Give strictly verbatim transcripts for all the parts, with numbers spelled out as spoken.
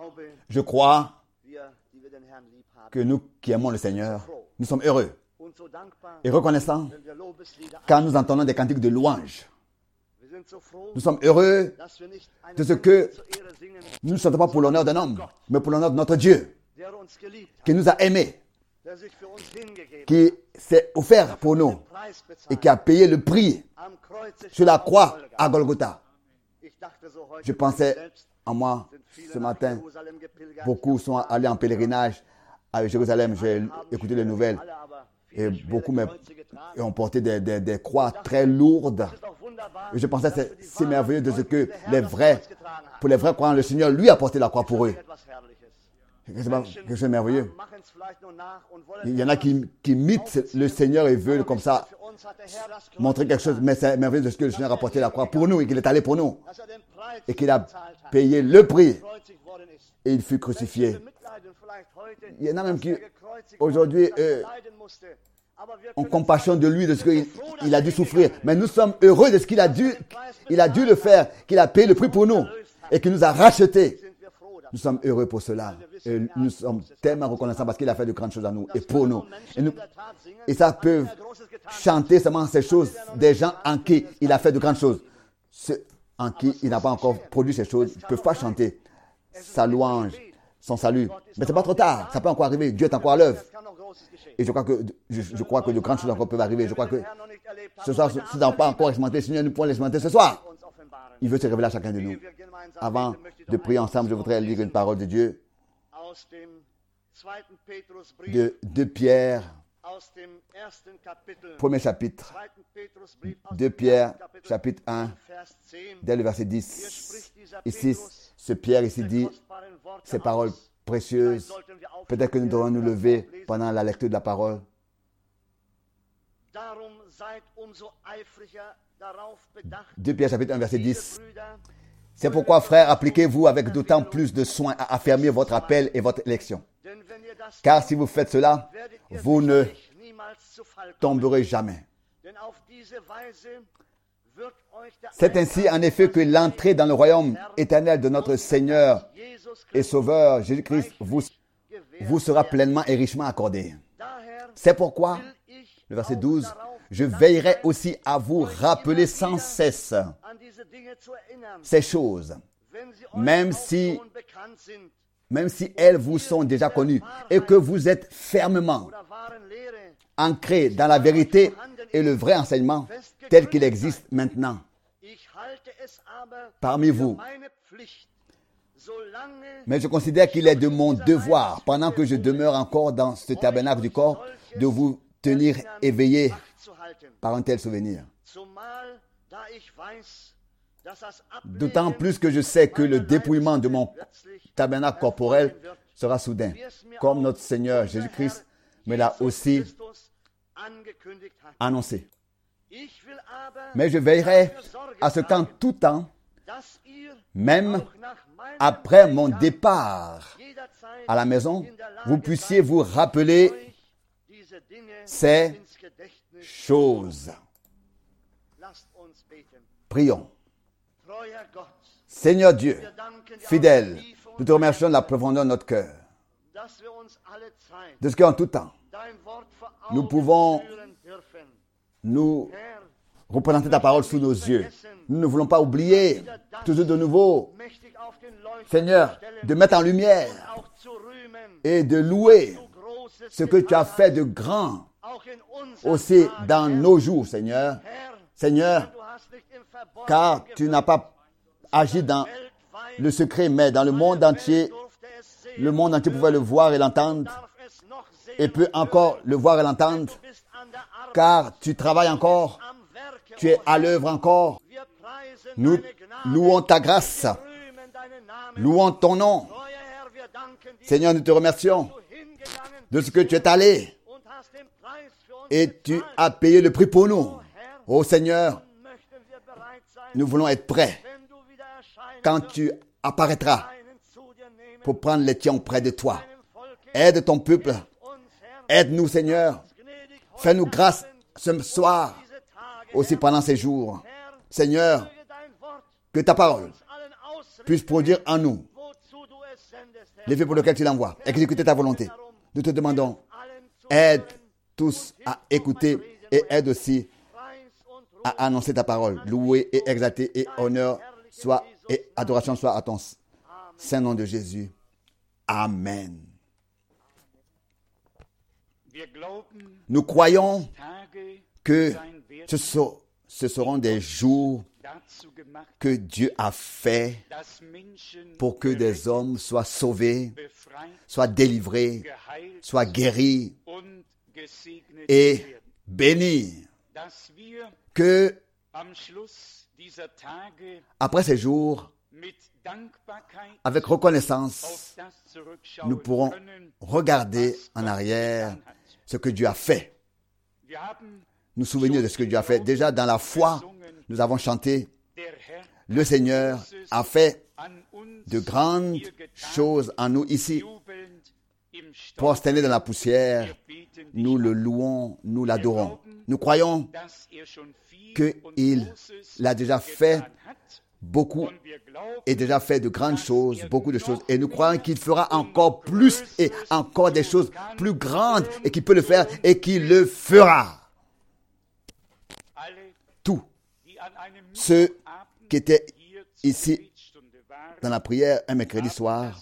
Je crois que nous qui aimons le Seigneur, nous sommes heureux et reconnaissants quand nous entendons des cantiques de louange. Nous sommes heureux de ce que nous ne chantons pas pour l'honneur d'un homme, mais pour l'honneur de notre Dieu, qui nous a aimés, qui s'est offert pour nous et qui a payé le prix sur la croix à Golgotha. Je pensais en moi ce matin, beaucoup sont allés en pèlerinage à Jérusalem. J'ai écouté les nouvelles et beaucoup ont porté des, des, des croix très lourdes. Et je pensais c'est si merveilleux de ce que les vrais, pour les vrais croyants, le Seigneur lui a porté la croix pour eux. C'est pas quelque chose de merveilleux. Il y en a qui, qui imitent le Seigneur et veulent comme ça montrer quelque chose, mais c'est merveilleux de ce que le Seigneur a porté la croix pour nous et qu'il est allé pour nous et qu'il a payé le prix et il fut crucifié. Il y en a même qui aujourd'hui euh, ont compassion de lui, de ce qu'il il a dû souffrir, mais nous sommes heureux de ce qu'il a dû, il a dû le faire, qu'il a payé le prix pour nous et qu'il nous a rachetés. Nous sommes heureux pour cela. Et nous sommes tellement reconnaissants parce qu'il a fait de grandes choses à nous et pour nous. Et, nous, et ça peut chanter seulement ces choses des gens en qui il a fait de grandes choses. Ceux en qui il n'a pas encore produit ces choses ne peuvent pas chanter sa louange, son salut. Mais ce n'est pas trop tard. Ça peut encore arriver. Dieu est encore à l'œuvre. Et je crois que, je, je crois que de grandes choses encore peuvent arriver. Je crois que ce soir, si nous n'avons pas encore expérimenté, le Seigneur nous pourrons l'expérimenter ce soir. Il veut se révéler à chacun de nous. Avant de prier ensemble, je voudrais lire une parole de Dieu de deux Pierre, premier chapitre, deux Pierre, chapitre un, dès le verset dix. Ici, ce Pierre ici dit ces paroles précieuses. Peut-être que nous devons nous lever pendant la lecture de la parole. deux Pierre, chapitre un, verset dix. C'est pourquoi, frères, appliquez-vous avec d'autant plus de soin à affermir votre appel et votre élection. Car si vous faites cela, vous ne tomberez jamais. C'est ainsi, en effet, que l'entrée dans le royaume éternel de notre Seigneur et Sauveur Jésus-Christ vous, vous sera pleinement et richement accordée. C'est pourquoi, le verset douze, je veillerai aussi à vous rappeler sans cesse ces choses, même si, même si elles vous sont déjà connues et que vous êtes fermement ancrés dans la vérité et le vrai enseignement tel qu'il existe maintenant parmi vous. Mais je considère qu'il est de mon devoir, pendant que je demeure encore dans ce tabernacle du corps, de vous tenir éveillés par un tel souvenir. D'autant plus que je sais que le dépouillement de mon tabernacle corporel sera soudain, comme notre Seigneur Jésus-Christ me l'a aussi annoncé. Mais je veillerai à ce qu'en tout temps, même après mon départ à la maison, vous puissiez vous rappeler ces choses. Prions. Seigneur Dieu, fidèle, nous te remercions de la profondeur de notre cœur, de ce qu'en tout temps, nous pouvons nous représenter ta parole sous nos yeux. Nous ne voulons pas oublier, toujours de nouveau, Seigneur, de mettre en lumière et de louer ce que tu as fait de grand aussi dans nos jours, Seigneur. Seigneur, car tu n'as pas agi dans le secret, mais dans le monde entier, le monde entier pouvait le voir et l'entendre, et peut encore le voir et l'entendre, car tu travailles encore, tu es à l'œuvre encore. Nous louons ta grâce, louons ton nom. Seigneur, nous te remercions de ce que tu es allé et tu as payé le prix pour nous. Ô Seigneur, nous voulons être prêts quand tu apparaîtras pour prendre les tiens près de toi. Aide ton peuple. Aide-nous, Seigneur. Fais-nous grâce ce soir, aussi pendant ces jours. Seigneur, que ta parole puisse produire en nous l'effet pour lequel tu l'envoies, exécuter ta volonté. Nous te demandons, aide tous à écouter et aide aussi à annoncer ta parole. Louer et exalter et honneur soit et adoration soit à ton saint nom de Jésus. Amen. Nous croyons que ce, so, ce seront des jours que Dieu a fait pour que des hommes soient sauvés, soient délivrés, soient guéris et bénis. Que après ces jours, avec reconnaissance, nous pourrons regarder en arrière ce que Dieu a fait. Nous souvenir de ce que Dieu a fait. Déjà dans la foi, nous avons chanté « Le Seigneur a fait de grandes choses en nous ici. Prosternés dans la poussière, nous le louons, nous l'adorons. Nous croyons qu'il l'a déjà fait beaucoup et déjà fait de grandes choses, beaucoup de choses. Et nous croyons qu'il fera encore plus et encore des choses plus grandes et qu'il peut le faire et qu'il le fera. Tous ceux qui étaient ici dans la prière un mercredi soir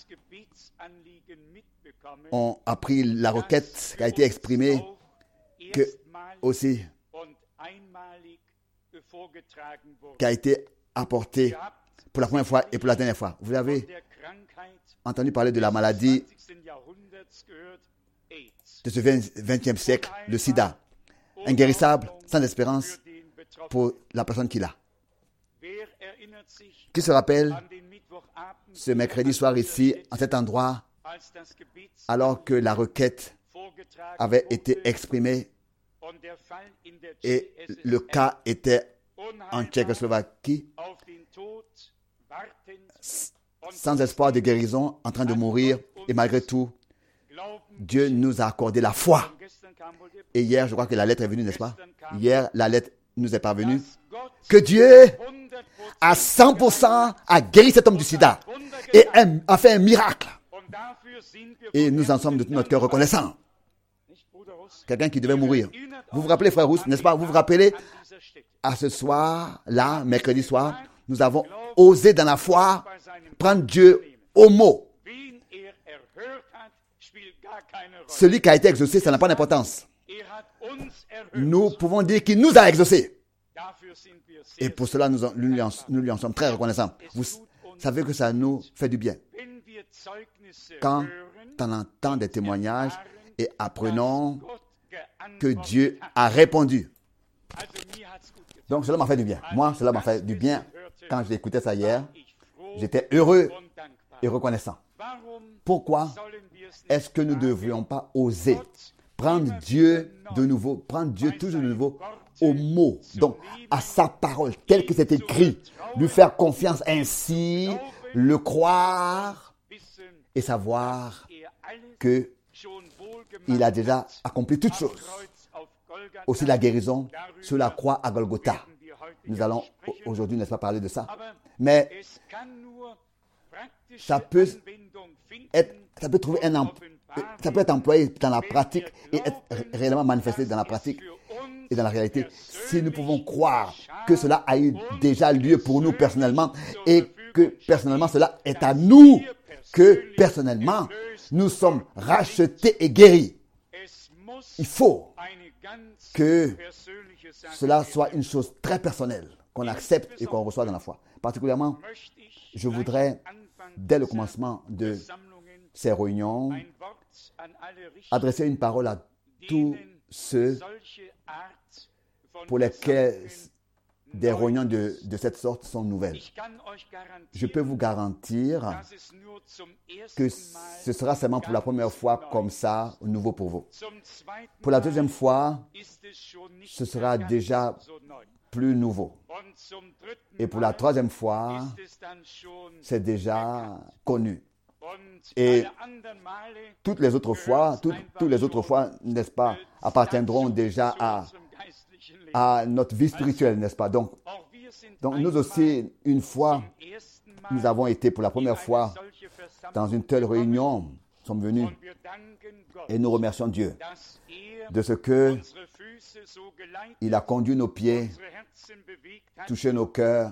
ont appris la requête qui a été exprimée, que aussi qui a été apportée pour la première fois et pour la dernière fois. Vous avez entendu parler de la maladie de ce vingtième siècle, le sida, inguérissable, sans espérance pour la personne qui l'a. Qui se rappelle ce mercredi soir ici, à cet endroit, alors que la requête avait été exprimée et le cas était en Tchécoslovaquie, sans espoir de guérison, en train de mourir, et malgré tout, Dieu nous a accordé la foi. Et hier, je crois que la lettre est venue, n'est-ce pas? Hier, la lettre nous est parvenue que Dieu, à cent pour cent, a guéri cet homme du sida et a fait un miracle. Et nous en sommes de tout notre cœur reconnaissants. Quelqu'un qui devait mourir. Vous vous rappelez, frère Rousse, n'est-ce pas? Vous vous rappelez, à ce soir, là, mercredi soir, nous avons osé dans la foi prendre Dieu au mot. Celui qui a été exaucé, ça n'a pas d'importance. Nous pouvons dire qu'il nous a exaucés. Et pour cela, nous, nous, lui en, nous lui en sommes très reconnaissants. Vous savez que ça nous fait du bien. Quand on entend des témoignages et apprenons que Dieu a répondu. Donc cela m'a fait du bien. Moi, cela m'a fait du bien. Quand j'ai écouté ça hier, j'étais heureux et reconnaissant. Pourquoi est-ce que nous ne devrions pas oser prendre Dieu de nouveau, prendre Dieu toujours de nouveau au mot, donc à sa parole, tel que c'est écrit, lui faire confiance ainsi, le croire et savoir que il a déjà accompli toutes choses. Aussi la guérison sur la croix à Golgotha. Nous allons aujourd'hui, n'est-ce pas, parler de ça. Mais ça peut être, ça peut trouver un emploi, ça peut être employé dans la pratique et être réellement manifesté dans la pratique et dans la réalité. Si nous pouvons croire que cela a eu déjà lieu pour nous personnellement et que personnellement cela est à nous, que personnellement nous sommes rachetés et guéris. Il faut que cela soit une chose très personnelle, qu'on accepte et qu'on reçoit dans la foi. Particulièrement, je voudrais, dès le commencement de ces réunions, adresser une parole à tous ceux pour lesquels des réunions de, de cette sorte sont nouvelles. Je peux vous garantir que ce sera seulement pour la première fois comme ça, nouveau pour vous. Pour la deuxième fois, ce sera déjà plus nouveau. Et pour la troisième fois, c'est déjà connu. Et toutes les autres fois, toutes, toutes les autres fois, n'est-ce pas, appartiendront déjà à, à notre vie spirituelle, n'est-ce pas? Donc, donc nous aussi, une fois, nous avons été pour la première fois dans une telle réunion, nous sommes venus et nous remercions Dieu de ce que il a conduit nos pieds, touché nos cœurs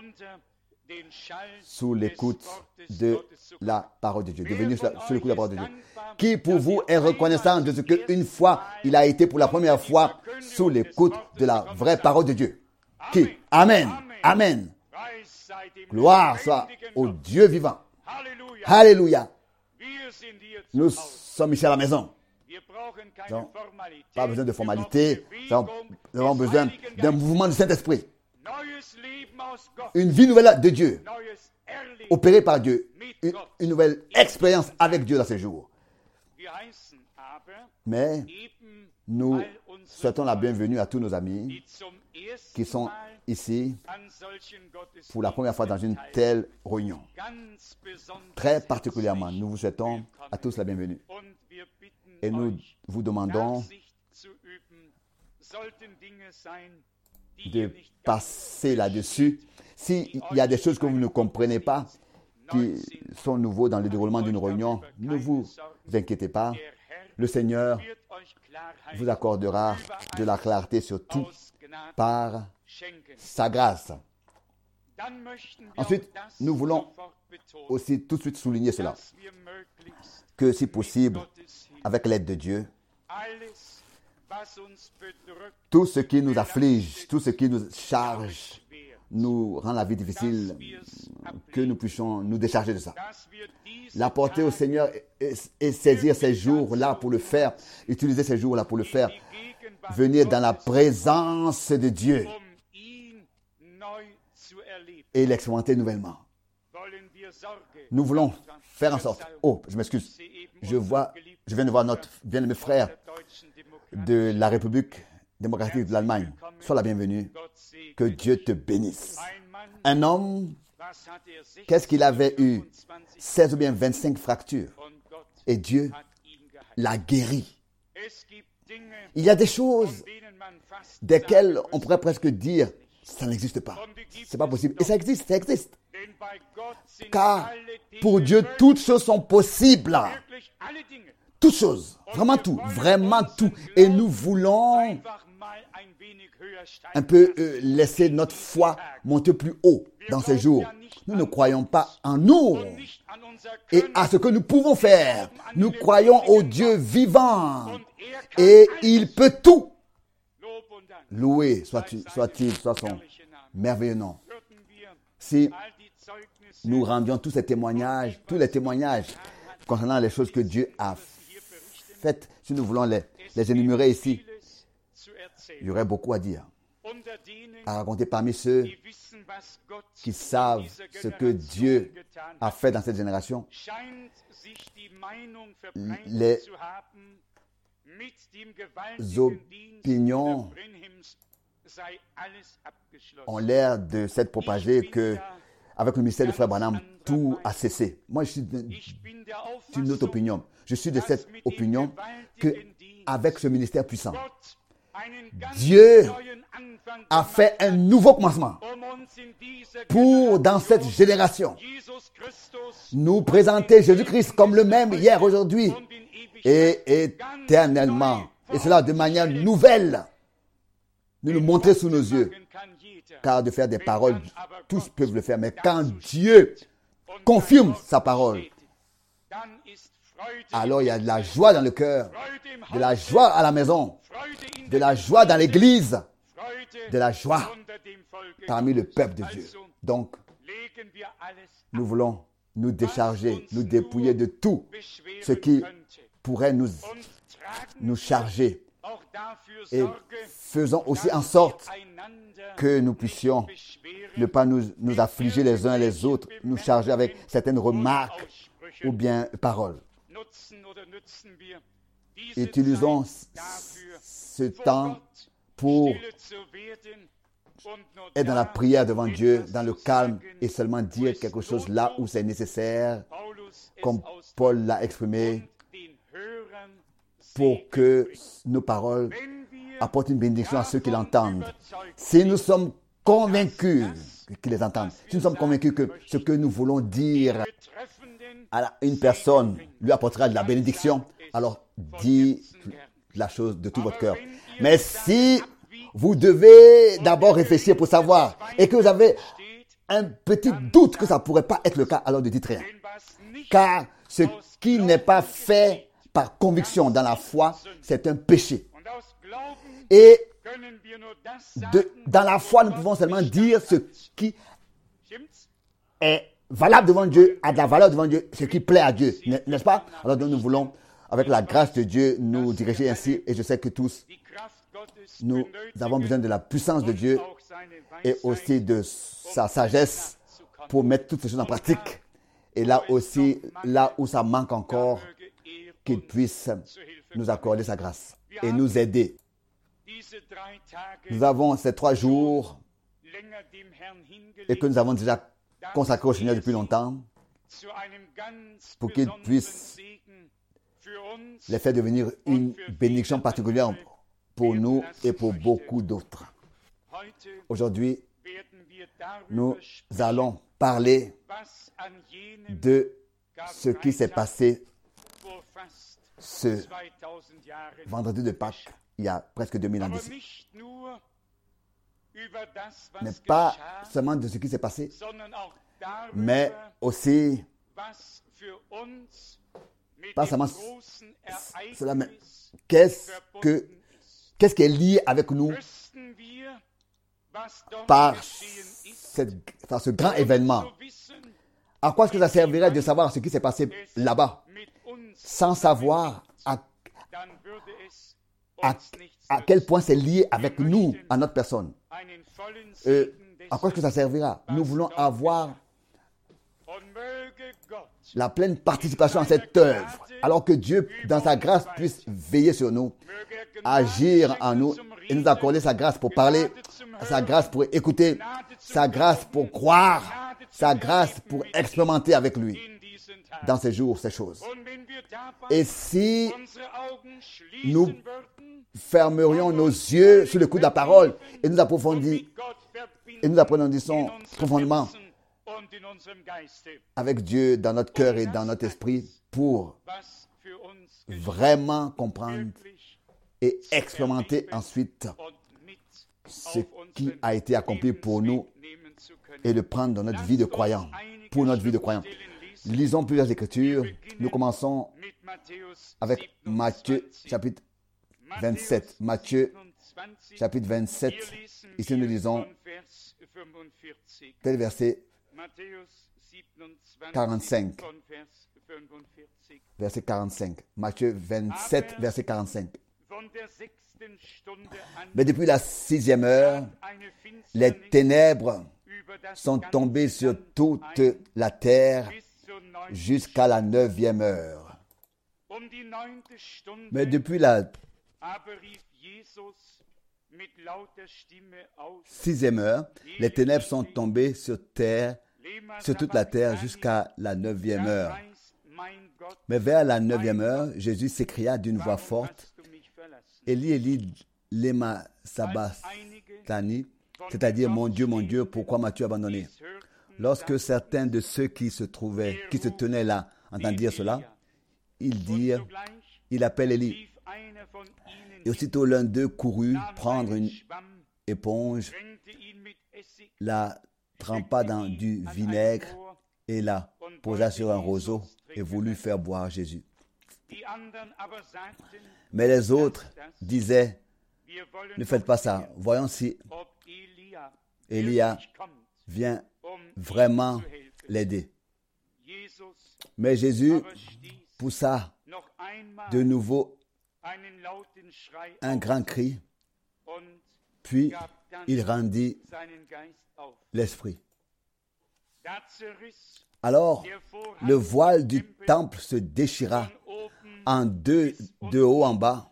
sous l'écoute de la parole de Dieu, de venir sous l'écoute de la parole de Dieu. Qui pour vous est reconnaissant de ce qu'une fois, il a été pour la première fois sous l'écoute de la vraie parole de Dieu? Qui? Amen. Amen. Gloire soit au Dieu vivant. Alléluia. Nous sommes ici à la maison. Nous n'avons pas besoin de formalité. Nous avons besoin d'un mouvement du Saint-Esprit. Une vie nouvelle de Dieu, opérée par Dieu. Une, une nouvelle expérience avec Dieu dans ces jours. Mais nous souhaitons la bienvenue à tous nos amis qui sont ici pour la première fois dans une telle réunion. Très particulièrement, nous vous souhaitons à tous la bienvenue. Et nous vous demandons de passer là-dessus. S'il y a des choses que vous ne comprenez pas, qui sont nouveaux dans le déroulement d'une réunion, ne vous inquiétez pas. Le Seigneur vous accordera de la clarté sur tout par sa grâce. Ensuite, nous voulons aussi tout de suite souligner cela, que si possible, avec l'aide de Dieu, tout ce qui nous afflige, tout ce qui nous charge, nous rend la vie difficile, que nous puissions nous décharger de ça. L'apporter au Seigneur et, et saisir ces jours-là pour le faire, utiliser ces jours-là pour le faire, venir dans la présence de Dieu et l'expérimenter nouvellement. Nous voulons faire en sorte. Oh, je m'excuse. Je vois, je viens de voir notre bien-aimé frère de la République démocratique de l'Allemagne. Sois la bienvenue. Que Dieu te bénisse. Un homme, qu'est-ce qu'il avait eu? seize ou bien vingt-cinq fractures. Et Dieu l'a guéri. Il y a des choses desquelles on pourrait presque dire ça n'existe pas. C'est pas possible. Et ça existe, ça existe. Car pour Dieu, toutes choses sont possibles. Toutes choses. Vraiment tout. Vraiment tout. Et nous voulons un peu euh, laisser notre foi monter plus haut dans ces jours. Nous ne croyons pas en nous et à ce que nous pouvons faire. Nous croyons au Dieu vivant et il peut tout. Loué soit-il, soit-il, soit son merveilleux nom. Si nous rendions tous ces témoignages, tous les témoignages concernant les choses que Dieu a faites, si nous voulons les, les énumérer ici, il y aurait beaucoup à dire, à raconter parmi ceux qui savent ce que Dieu a fait dans cette génération. Les opinions ont l'air de s'être propagées que avec le ministère de Frère Branham, tout a cessé. Moi, je suis d'une autre opinion. Je suis de cette opinion que avec ce ministère puissant, Dieu a fait un nouveau commencement pour, dans cette génération, nous présenter Jésus-Christ comme le même hier, aujourd'hui et éternellement. Et cela de manière nouvelle. Nous le montrer sous nos yeux. Car de faire des paroles, tous peuvent le faire. Mais quand Dieu confirme sa parole, alors il y a de la joie dans le cœur, de la joie à la maison, de la joie dans l'église, de la joie parmi le peuple de Dieu. Donc, nous voulons nous décharger, nous dépouiller de tout ce qui pourrait nous, nous charger. Et faisons aussi en sorte que nous puissions ne pas nous, nous affliger les uns les autres, nous charger avec certaines remarques ou bien paroles. Utilisons ce temps pour être dans la prière devant Dieu, dans le calme et seulement dire quelque chose là où c'est nécessaire, comme Paul l'a exprimé, pour que nos paroles apportent une bénédiction à ceux qui l'entendent. Si nous sommes convaincus qu'ils les entendent, si nous sommes convaincus que ce que nous voulons dire à la- une personne lui apportera de la bénédiction, alors dis la chose de tout votre cœur. Mais si vous devez d'abord réfléchir pour savoir et que vous avez un petit doute que ça ne pourrait pas être le cas, alors ne dites rien. Car ce qui n'est pas fait par conviction dans la foi, c'est un péché. Et de, dans la foi, nous pouvons seulement dire ce qui est valable devant Dieu, a de la valeur devant Dieu, ce qui plaît à Dieu, n'est-ce pas? Alors nous voulons, avec la grâce de Dieu, nous diriger ainsi, et je sais que tous, nous avons besoin de la puissance de Dieu et aussi de sa sagesse pour mettre toutes ces choses en pratique. Et là aussi, là où ça manque encore, qu'il puisse nous accorder sa grâce et nous aider. Nous avons ces trois jours et que nous avons déjà consacrés au Seigneur depuis longtemps pour qu'il puisse les faire devenir une bénédiction particulière pour nous et pour beaucoup d'autres. Aujourd'hui, nous allons parler de ce qui s'est passé ce vendredi de Pâques, il y a presque deux mille ans d'ici. Mais pas seulement de ce qui s'est passé, mais aussi, pas seulement cela, mais qu'est-ce que Qu'est-ce qui est lié avec nous par, cette, par ce grand événement? À quoi est-ce que ça servirait de savoir ce qui s'est passé là-bas sans savoir à, à, à quel point c'est lié avec nous, à notre personne? Euh, à quoi est-ce que ça servira? Nous voulons avoir la pleine participation à cette œuvre, alors que Dieu, dans sa grâce, puisse veiller sur nous, agir en nous et nous accorder sa grâce pour parler, sa grâce pour écouter, sa grâce pour croire, sa grâce pour expérimenter avec lui dans ces jours, ces choses. Et si nous fermerions nos yeux sur le coup de la parole et nous approfondissons, et nous approfondissons profondément avec Dieu dans notre cœur et dans notre esprit pour vraiment comprendre et expérimenter ensuite ce qui a été accompli pour nous et le prendre dans notre vie de croyant, pour notre vie de croyant. Lisons plusieurs écritures. Nous commençons avec Matthieu chapitre vingt-sept. Matthieu chapitre vingt-sept. Ici nous lisons tel verset quarante-cinq. Verset quarante-cinq. Matthieu vingt-sept, verset quarante-cinq. Mais depuis la sixième heure, les ténèbres sont tombées sur toute la terre jusqu'à la neuvième heure. Mais depuis la sixième heure, les ténèbres sont tombées sur terre, sur toute la terre jusqu'à la neuvième heure. Mais vers la neuvième heure, Jésus s'écria d'une voix forte, Élie, Élie, lema sabachthani, c'est-à-dire, mon Dieu, mon Dieu, pourquoi m'as-tu abandonné? Lorsque certains de ceux qui se trouvaient, qui se tenaient là, entendirent dire cela, ils dirent, il appelle Élie. Et aussitôt l'un d'eux courut prendre une éponge, la trempa dans du vinaigre et la posa sur un roseau et voulut faire boire Jésus. Mais les autres disaient, ne faites pas ça, voyons si Élia vient vraiment l'aider. Mais Jésus poussa de nouveau un grand cri, puis il rendit l'esprit. Alors, le voile du temple se déchira en deux, de haut en bas.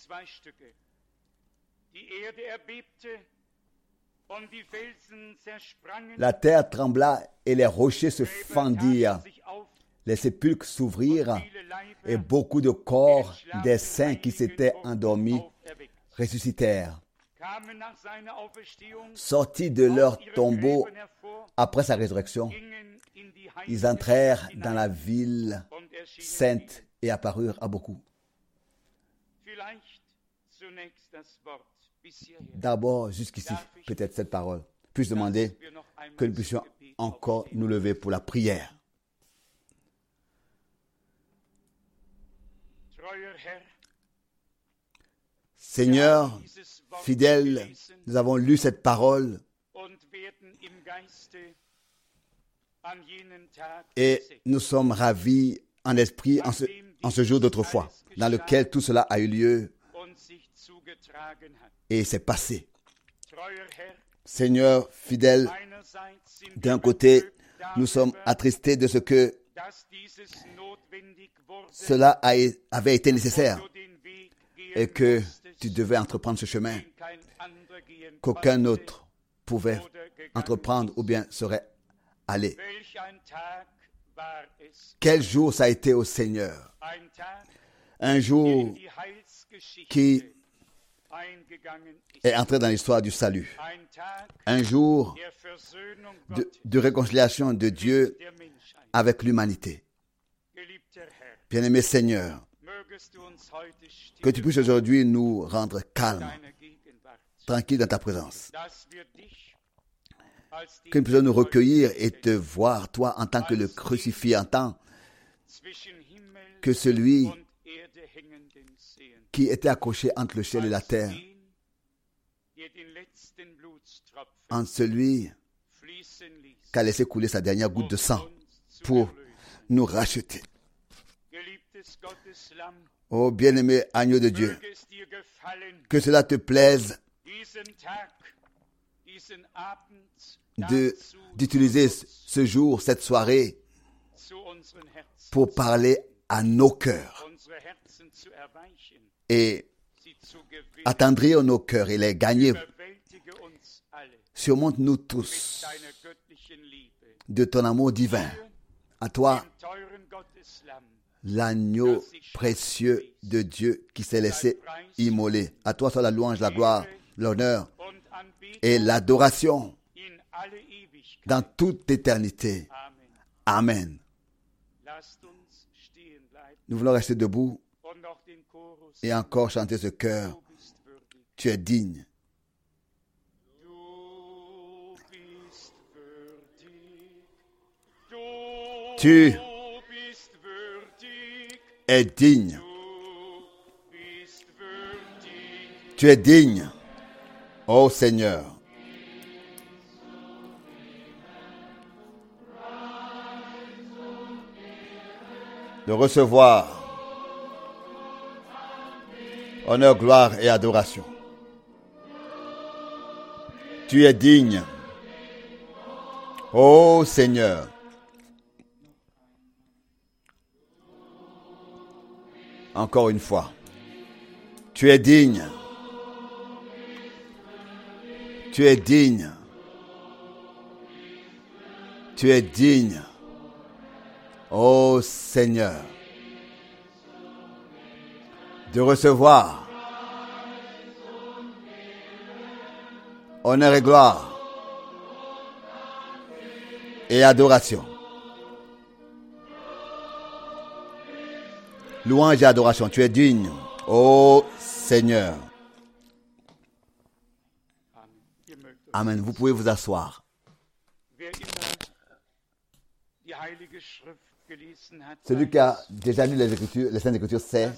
La terre trembla et les rochers se fendirent. Les sépulcres s'ouvrirent et beaucoup de corps des saints qui s'étaient endormis ressuscitèrent. sortis de leur tombeau après sa résurrection, ils entrèrent dans la ville sainte et apparurent à beaucoup. D'abord, jusqu'ici, peut-être cette parole. Puis-je demander que nous puissions encore nous lever pour la prière. Seigneur, fidèle, nous avons lu cette parole et nous sommes ravis en esprit en ce, en ce jour d'autrefois, dans lequel tout cela a eu lieu et s'est passé. Seigneur, fidèle, d'un côté, nous sommes attristés de ce que cela a, avait été nécessaire et que tu devais entreprendre ce chemin qu'aucun autre pouvait entreprendre ou bien serait allé. Quel jour ça a été au Seigneur? Un jour qui est entré dans l'histoire du salut. Un jour de, de réconciliation de Dieu avec l'humanité. Bien-aimé Seigneur, que tu puisses aujourd'hui nous rendre calmes, tranquilles dans ta présence. Que nous puissions nous recueillir et te voir, toi, en tant que le crucifié, en tant que celui qui était accroché entre le ciel et la terre, en celui qui a laissé couler sa dernière goutte de sang pour nous racheter. Ô bien-aimé agneau de Dieu, que cela te plaise de, d'utiliser ce jour, cette soirée, pour parler à nos cœurs et attendrir nos cœurs et les gagner. Surmonte-nous tous de ton amour divin. À toi, l'agneau précieux de Dieu qui s'est laissé immoler. À toi soit la louange, la gloire, l'honneur et l'adoration dans toute éternité. Amen. Nous voulons rester debout et encore chanter ce chœur. Tu es digne. Tu es digne. Tu es digne, ô Seigneur. De recevoir honneur, gloire et adoration. Tu es digne, ô Seigneur. Encore une fois, tu es digne. Tu es digne. Tu es digne. Ô Seigneur, de recevoir honneur et gloire et adoration. Louange et adoration, tu es digne, ô Seigneur. Amen. Vous pouvez vous asseoir. Celui qui a déjà lu les Écritures, les Saintes Écritures sait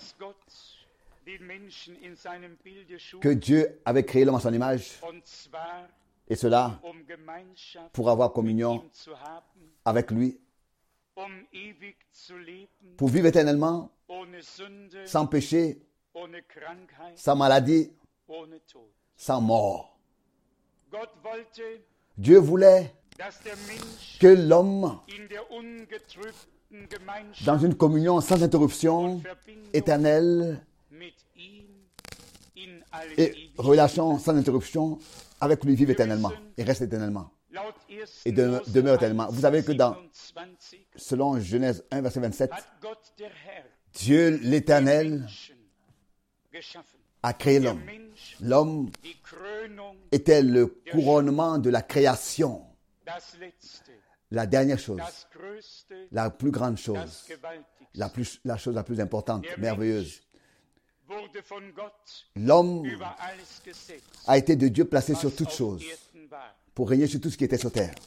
que Dieu avait créé l'homme à son image, et cela pour avoir communion avec lui, pour vivre éternellement, sans péché, sans maladie, sans mort. Dieu voulait que l'homme, dans une communion sans interruption, éternelle, et relation sans interruption, avec lui, vive éternellement et reste éternellement et demeure, demeure éternellement. Vous savez que dans, selon Genèse un, verset vingt-sept, Dieu l'Éternel a créé l'homme. L'homme était le couronnement de la création. La dernière chose, la plus grande chose, la, plus, la chose la plus importante, merveilleuse. L'homme a été de Dieu placé sur toutes choses pour régner sur tout ce qui était sur terre.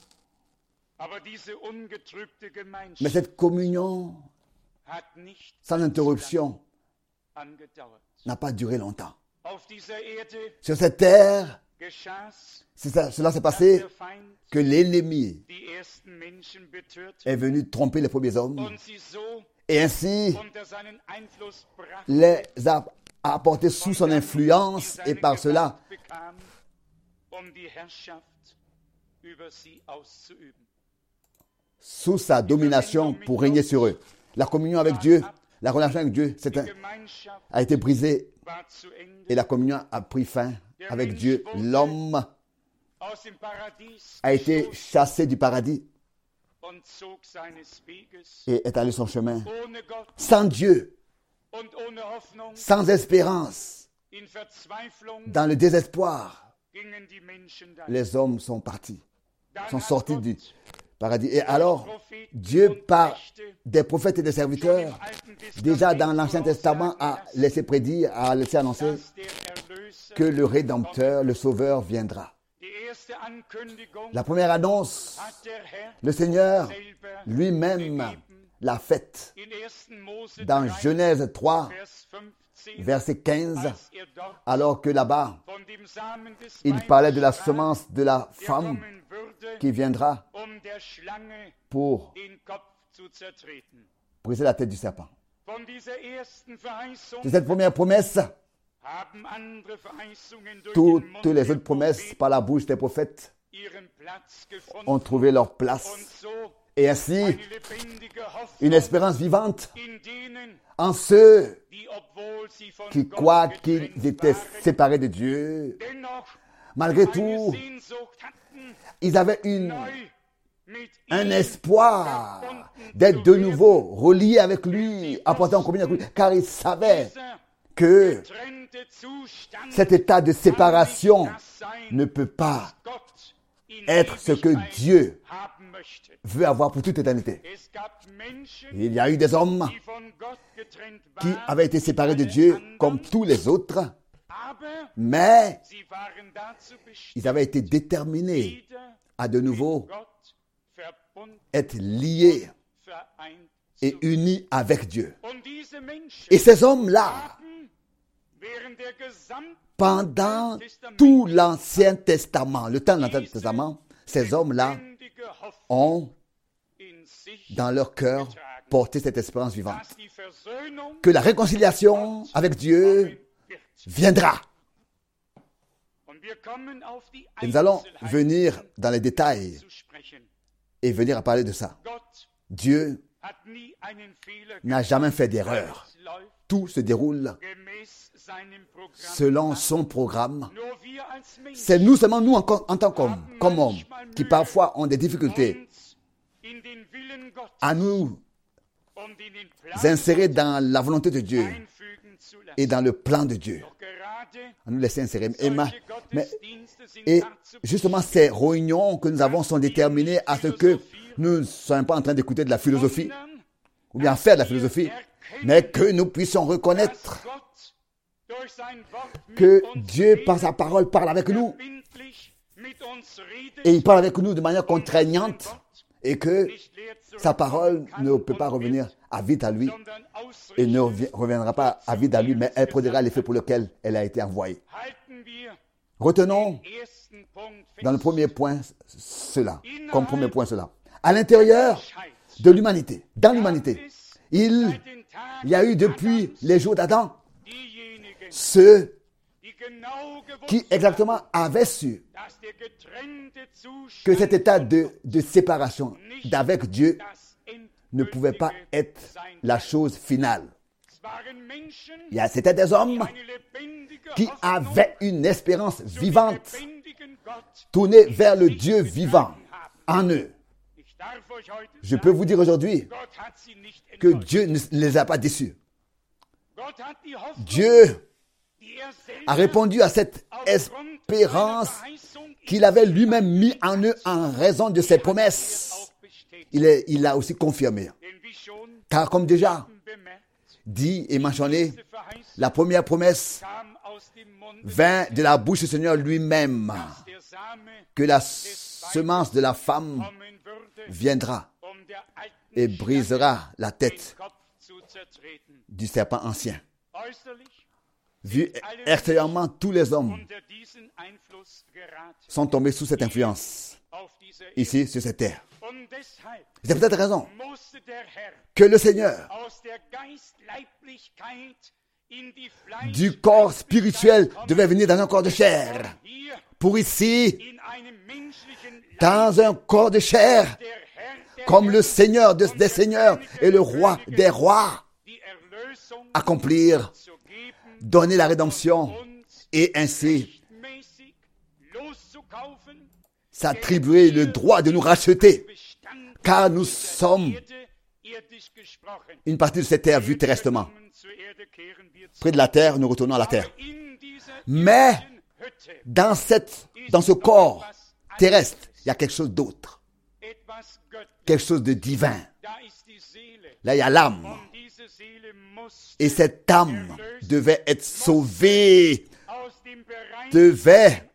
Mais cette communion sans interruption n'a pas duré longtemps. Sur cette terre, ça, cela s'est passé que l'ennemi est venu tromper les premiers hommes et ainsi les a apportés sous son influence et par cela sous sa domination pour régner sur eux. La communion avec Dieu, la relation avec Dieu un, a été brisée et la communion a pris fin avec Dieu. L'homme a été chassé du paradis et est allé son chemin. Sans Dieu, sans espérance, dans le désespoir, les hommes sont partis, sont sortis du paradis. Et alors, Dieu, par des prophètes et des serviteurs, déjà dans l'Ancien Testament, a laissé prédire, a laissé annoncer que le Rédempteur, le Sauveur viendra. La première annonce, le Seigneur lui-même l'a faite dans Genèse trois, verset quinze, alors que là-bas, il parlait de la semence de la femme qui viendra pour briser la tête du serpent. De cette première promesse, toutes les autres promesses par la bouche des prophètes ont trouvé leur place. Et ainsi, une espérance vivante en ceux qui, quoi qu'ils étaient séparés de Dieu, malgré tout, ils avaient une, un espoir d'être de nouveau reliés avec lui, apportés en communion avec lui, car ils savaient que cet état de séparation ne peut pas être ce que Dieu veut avoir pour toute éternité. Il y a eu des hommes qui avaient été séparés de Dieu comme tous les autres, mais ils avaient été déterminés à de nouveau être liés et unis avec Dieu. Et ces hommes-là, pendant tout l'Ancien Testament, le temps de l'Ancien Testament, ces hommes-là ont, dans leur cœur, porté cette espérance vivante. Que la réconciliation avec Dieu viendra. Et nous allons venir dans les détails et venir à parler de ça. Dieu n'a jamais fait d'erreur. Tout se déroule selon son programme. C'est nous seulement, nous en, en tant qu'hommes, comme hommes, qui parfois ont des difficultés à nous insérer dans la volonté de Dieu et dans le plan de Dieu. À nous laisser insérer. Et, ma, mais, et justement, ces réunions que nous avons sont déterminées à ce que nous ne soyons pas en train d'écouter de la philosophie ou bien faire de la philosophie, mais que nous puissions reconnaître que Dieu, par sa parole, parle avec nous. Et il parle avec nous de manière contraignante et que sa parole ne peut pas revenir à vide à lui et ne reviendra pas à vide à lui, mais elle produira l'effet pour lequel elle a été envoyée. Retenons dans le premier point cela, comme premier point cela. À l'intérieur de l'humanité, dans l'humanité, il y a eu depuis les jours d'Adam ceux qui exactement avaient su que cet état de, de séparation d'avec Dieu ne pouvait pas être la chose finale. Il y a, c'était des hommes qui avaient une espérance vivante tournée vers le Dieu vivant en eux. Je peux vous dire aujourd'hui que Dieu ne les a pas déçus. Dieu a répondu à cette espérance qu'il avait lui-même mis en eux en raison de ses promesses. Il est, il l'a aussi confirmé. Car comme déjà dit et mentionné, la première promesse vint de la bouche du Seigneur lui-même, que la semence de la femme viendra et brisera la tête du serpent ancien. Vu extérieurement, tous les hommes sont tombés sous cette influence, ici, sur cette terre. C'est peut-être raison que le Seigneur, du corps spirituel, devait venir dans un corps de chair, pour ici, dans un corps de chair, comme le Seigneur des seigneurs et le roi des rois, accomplir, donner la rédemption et ainsi s'attribuer le droit de nous racheter, car nous sommes une partie de cette terre vue terrestrement. Près de la terre, nous retournons à la terre. Mais dans, cette, dans ce corps terrestre, il y a quelque chose d'autre. Quelque chose de divin. Là, il y a l'âme. Et cette âme devait être sauvée, devait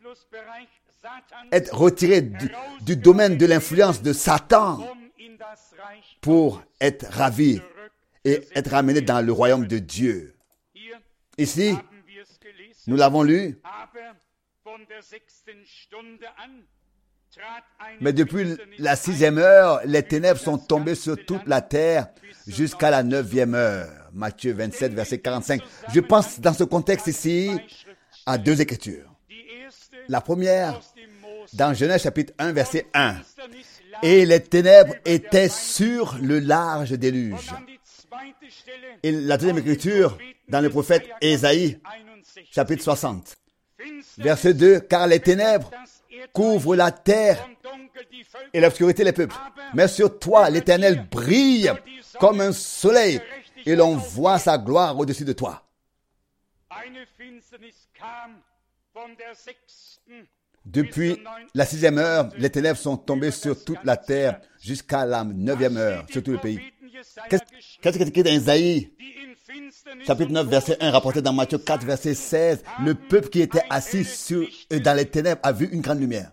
être retirée du, du domaine de l'influence de Satan pour être ravie et être ramenée dans le royaume de Dieu. Ici, nous l'avons lu, mais depuis la sixième heure, les ténèbres sont tombées sur toute la terre jusqu'à la neuvième heure. Matthieu vingt-sept, verset quarante-cinq. Je pense dans ce contexte ici à deux écritures. La première, dans Genèse chapitre un, verset un. Et les ténèbres étaient sur le large déluge. Et la deuxième écriture, dans le prophète Ésaïe, chapitre soixante, verset deux. Car les ténèbres couvrent la terre et l'obscurité les peuples. Mais sur toi, l'Éternel brille comme un soleil et l'on voit sa gloire au-dessus de toi. Depuis la sixième heure, les ténèbres sont tombées sur toute la terre jusqu'à la neuvième heure, sur tout le pays. Qu'est-ce qu'est-ce qui est écrit dans Isaïe, chapitre neuf, verset un, rapporté dans Matthieu quatre, verset seize? Le peuple qui était assis sur, dans les ténèbres a vu une grande lumière.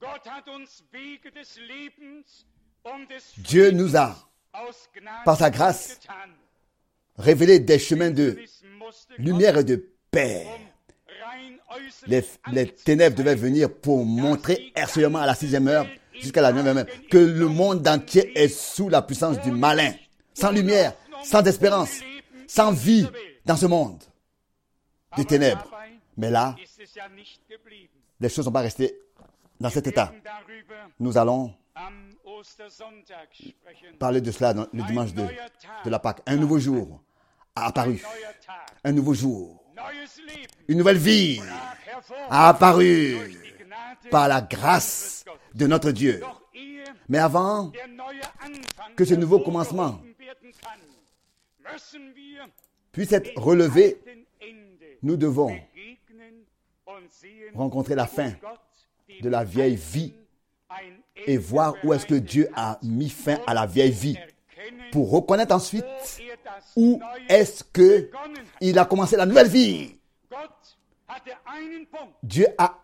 Dieu nous a, par sa grâce, révélé des chemins de lumière et de paix. Les, les ténèbres devaient venir pour montrer extérieurement à la sixième heure jusqu'à la neuvième heure que le monde entier est sous la puissance du malin, sans lumière, sans espérance, sans vie dans ce monde de ténèbres. Mais là, les choses ne sont pas restées dans cet état. Nous allons parler de cela dans le dimanche de, de la Pâque. Un nouveau jour a apparu. Un nouveau jour. Une nouvelle vie a apparu par la grâce de notre Dieu. Mais avant que ce nouveau commencement puisse être relevé, nous devons rencontrer la fin de la vieille vie et voir où est-ce que Dieu a mis fin à la vieille vie pour reconnaître ensuite où est-ce que il a commencé la nouvelle vie. Dieu a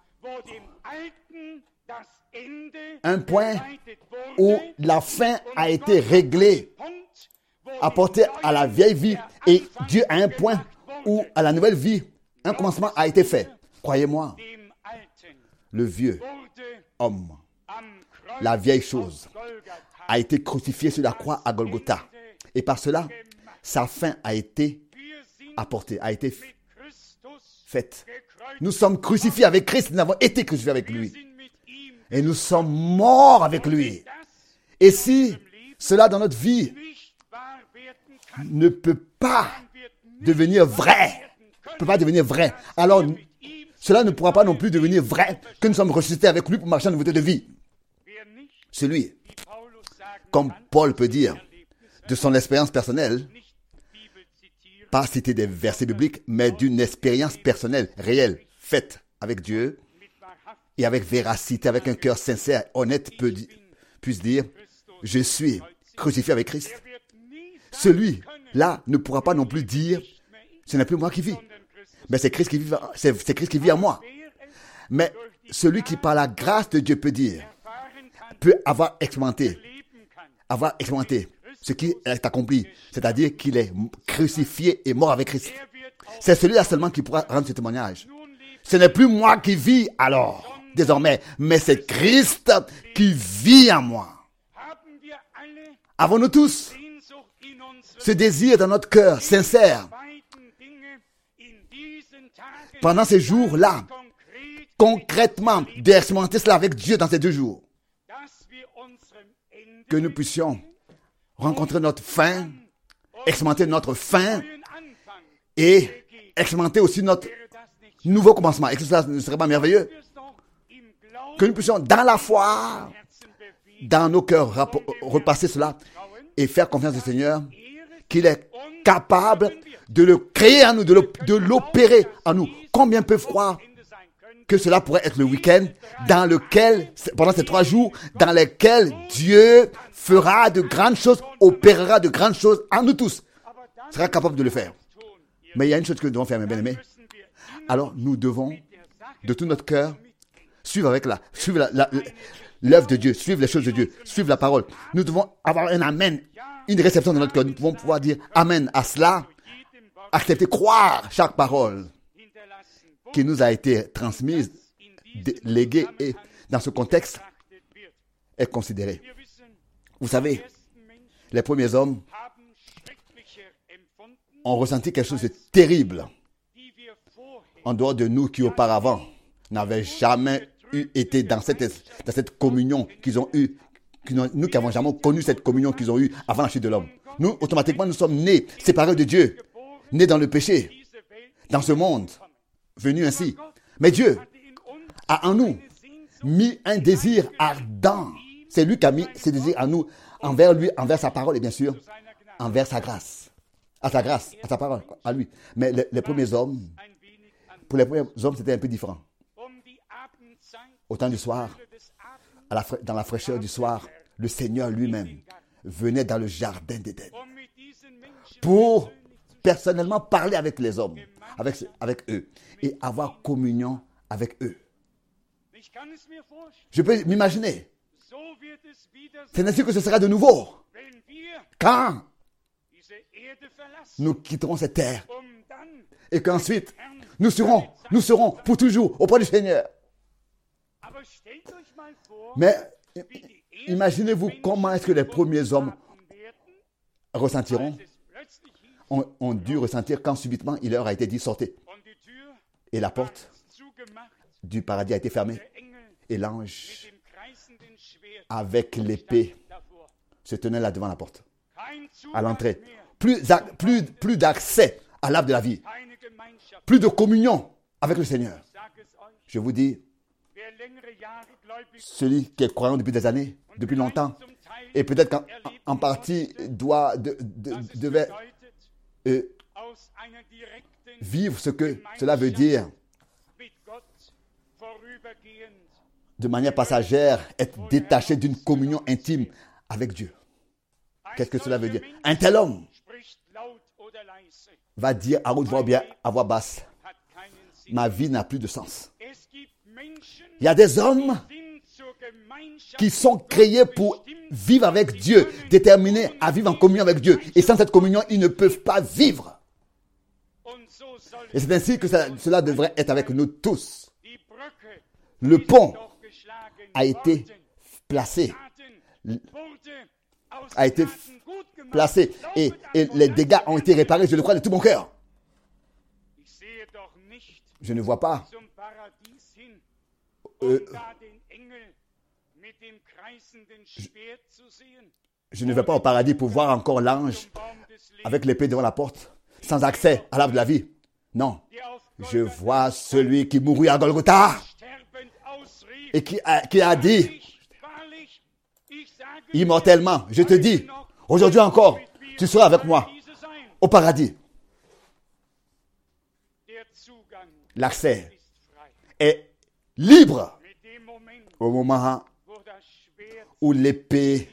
un point où la fin a été réglée, apportée à la vieille vie, et Dieu a un point où à la nouvelle vie, un commencement a été fait. Croyez-moi, le vieux homme, la vieille chose, a été crucifié sur la croix à Golgotha. Et par cela, sa fin a été apportée, a été faite. Nous sommes crucifiés avec Christ, nous avons été crucifiés avec lui. Et nous sommes morts avec lui. Et si cela dans notre vie ne peut pas devenir vrai, ne peut pas devenir vrai, alors cela ne pourra pas non plus devenir vrai que nous sommes ressuscités avec lui pour marcher en nouveauté de vie. Celui, comme Paul peut dire, de son expérience personnelle, pas citer des versets bibliques, mais d'une expérience personnelle, réelle, faite avec Dieu et avec véracité, avec un cœur sincère, honnête, peut, puisse dire, je suis crucifié avec Christ. Celui-là ne pourra pas non plus dire, ce n'est plus moi qui vis, mais c'est Christ qui vit, c'est, c'est Christ qui vit en moi. Mais celui qui par la grâce de Dieu peut dire, peut avoir expérimenté, avoir expérimenté ce qui est accompli, c'est-à-dire qu'il est crucifié et mort avec Christ. C'est celui-là seulement qui pourra rendre ce témoignage. Ce n'est plus moi qui vis alors, désormais, mais c'est Christ qui vit en moi. Avons-nous tous ce désir dans notre cœur sincère, pendant ces jours-là, concrètement, d'expérimenter cela avec Dieu dans ces deux jours, que nous puissions rencontrer notre fin, expérimenter notre fin et expérimenter aussi notre nouveau commencement. Est-ce que cela ne serait pas merveilleux? Que nous puissions, dans la foi, dans nos cœurs, rap- repasser cela et faire confiance au Seigneur, qu'il est capable de le créer en nous, de, le, de l'opérer en nous. Combien peuvent croire que cela pourrait être le week-end dans lequel, pendant ces trois jours, dans lesquels Dieu fera de grandes choses, opérera de grandes choses en nous tous, sera capable de le faire. Mais il y a une chose que nous devons faire, mes bien-aimés. Alors, nous devons, de tout notre cœur, suivre avec la, suivre la, la, l'œuvre de Dieu, suivre les choses de Dieu, suivre la parole. Nous devons avoir un amen, une réception dans notre cœur. Nous pouvons pouvoir dire amen à cela, accepter, croire chaque parole qui nous a été transmise, léguée et dans ce contexte est considérée. Vous savez, les premiers hommes ont ressenti quelque chose de terrible en dehors de nous qui auparavant n'avaient jamais eu été dans cette, dans cette communion qu'ils ont eue, nous qui n'avons jamais connu cette communion qu'ils ont eue avant la chute de l'homme. Nous, automatiquement, nous sommes nés, séparés de Dieu, nés dans le péché, dans ce monde, venus ainsi. Mais Dieu a en nous mis un désir ardent. C'est lui qui a mis ce désir en nous, envers lui, envers sa parole et bien sûr, envers sa grâce. À sa grâce, à sa parole, à lui. Mais les, les premiers hommes, pour les premiers hommes, c'était un peu différent. Au temps du soir, à la, dans la fraîcheur du soir, le Seigneur lui-même venait dans le jardin d'Éden pour personnellement parler avec les hommes, avec, avec eux, et avoir communion avec eux. Je peux m'imaginer. C'est ainsi que ce sera de nouveau. Quand nous quitterons cette terre et qu'ensuite nous serons, nous serons pour toujours auprès du Seigneur. Mais imaginez-vous comment est-ce que les premiers hommes ressentiront, ont, ont dû ressentir quand subitement il leur a été dit sortez. Et la porte du paradis a été fermée. Et l'ange, avec l'épée, se tenait là devant la porte, à l'entrée. Plus, plus, plus d'accès à l'arbre de la vie. Plus de communion avec le Seigneur. Je vous dis, celui qui est croyant depuis des années, depuis longtemps, et peut-être qu'en en partie doit, de, de, devait euh, vivre ce que cela veut dire de manière passagère, être détaché d'une communion intime avec Dieu. Qu'est-ce que cela veut dire? Un tel homme va dire à haute voix ou bien à voix basse, ma vie n'a plus de sens. Il y a des hommes qui sont créés pour vivre avec Dieu, déterminés à vivre en communion avec Dieu. Et sans cette communion, ils ne peuvent pas vivre. Et c'est ainsi que ça, cela devrait être avec nous tous. Le pont a été placé, a été placé et, et les dégâts ont été réparés, je le crois de tout mon cœur. Je ne vois pas euh, je, je ne vais pas au paradis pour voir encore l'ange avec l'épée devant la porte, sans accès à l'arbre de la vie. Non, je vois celui qui mourut à Golgotha et qui a, qui a dit immortellement, je te dis, aujourd'hui encore, tu seras avec moi au paradis. l'accès est libre au moment où l'épée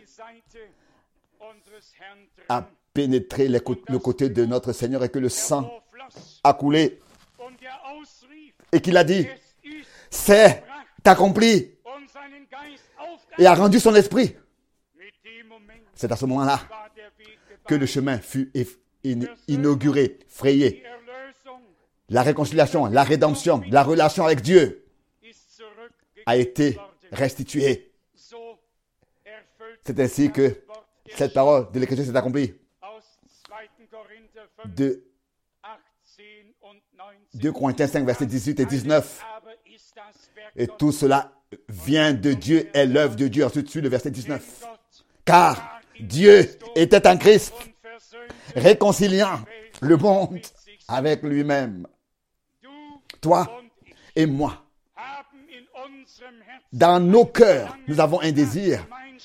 a pénétré le côté de notre Seigneur et que le sang a coulé et qu'il a dit, c'est accompli et a rendu son esprit. C'est à ce moment-là que le chemin fut inauguré, frayé. La réconciliation, la rédemption, la relation avec Dieu a été restituée. C'est ainsi que cette parole de l'Écriture s'est accomplie. De deux Corinthiens cinq, versets dix-huit et dix-neuf. Et tout cela vient de Dieu, est l'œuvre de Dieu. Ensuite, suit le verset dix-neuf. Car Dieu était en Christ, réconciliant le monde avec lui-même. Toi et moi, dans nos cœurs, nous avons un désir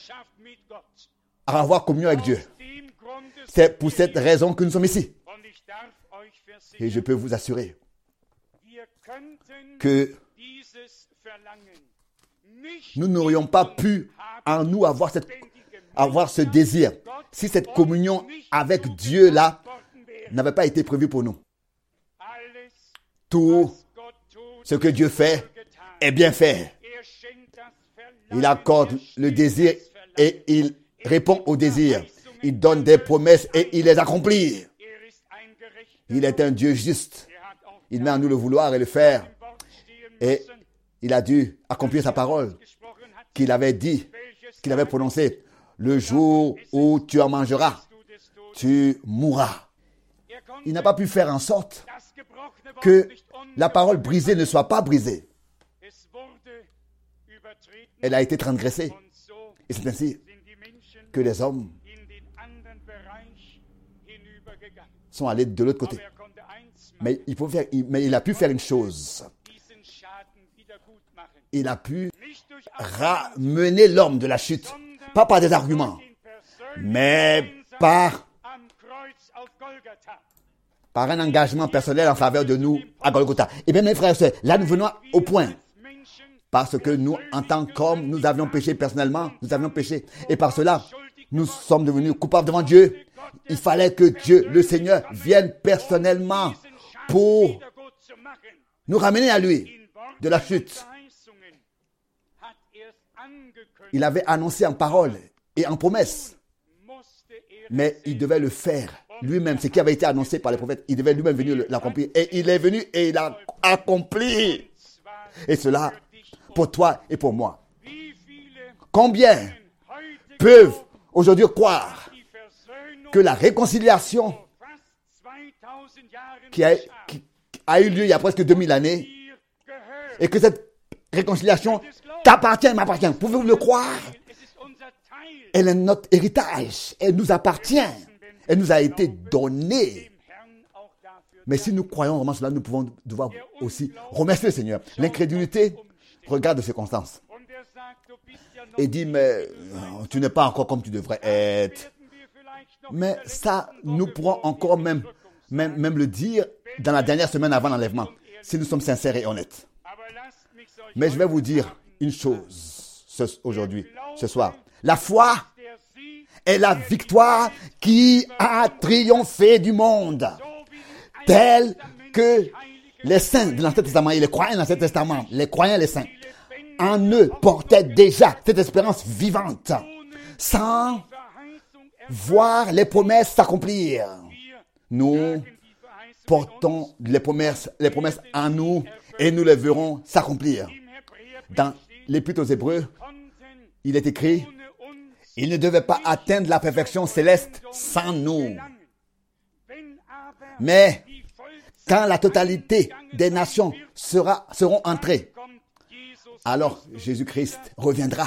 à avoir communion avec Dieu. C'est pour cette raison que nous sommes ici. Et je peux vous assurer que nous n'aurions pas pu en nous avoir, cette, avoir ce désir si cette communion avec Dieu-là n'avait pas été prévue pour nous. Tout ce que Dieu fait est bien fait. Il accorde le désir et il répond au désir. Il donne des promesses et il les accomplit. Il est un Dieu juste. Il met en nous le vouloir et le faire. Et il a dû accomplir sa parole qu'il avait dit, qu'il avait prononcée. Le jour où tu en mangeras, tu mourras. Il n'a pas pu faire en sorte que la parole brisée ne soit pas brisée. Elle a été transgressée. Et c'est ainsi que les hommes sont allés de l'autre côté. Mais il, faut faire, mais il a pu faire une chose. Il a pu ramener l'homme de la chute. Pas par des arguments, mais par, par un engagement personnel en faveur de nous à Golgotha. Et bien mes frères et sœurs, là nous venons au point. Parce que nous, en tant qu'hommes, nous avions péché personnellement, nous avions péché. Et par cela, nous sommes devenus coupables devant Dieu. Il fallait que Dieu, le Seigneur, vienne personnellement pour nous ramener à lui de la chute. Il avait annoncé en parole et en promesse. Mais il devait le faire lui-même. Ce qui avait été annoncé par les prophètes, il devait lui-même venir l'accomplir. Et il est venu et il a accompli. Et cela pour toi et pour moi. Combien peuvent aujourd'hui croire que la réconciliation qui a, qui a eu lieu il y a presque deux mille années et que cette réconciliation t'appartient et m'appartient. Pouvez-vous le croire? Elle est notre héritage. Elle nous appartient. Elle nous a été donnée. Mais si nous croyons vraiment cela, nous pouvons devoir aussi remercier le Seigneur. L'incrédulité regarde les circonstances et dit, mais tu n'es pas encore comme tu devrais être. Mais ça, nous pourrons encore même, même, même le dire dans la dernière semaine avant l'enlèvement, si nous sommes sincères et honnêtes. Mais je vais vous dire une chose ce, aujourd'hui, ce soir. La foi est la victoire qui a triomphé du monde, telle que les saints de l'Ancien Testament et les croyants de l'Ancien Testament, les croyants et les saints, en eux portaient déjà cette espérance vivante, sans voir les promesses s'accomplir. Nous portons les promesses, les promesses en nous et nous les verrons s'accomplir. Dans l'Épître aux Hébreux, il est écrit, il ne devait pas atteindre la perfection céleste sans nous. Mais quand la totalité des nations sera, seront entrées, alors Jésus-Christ reviendra.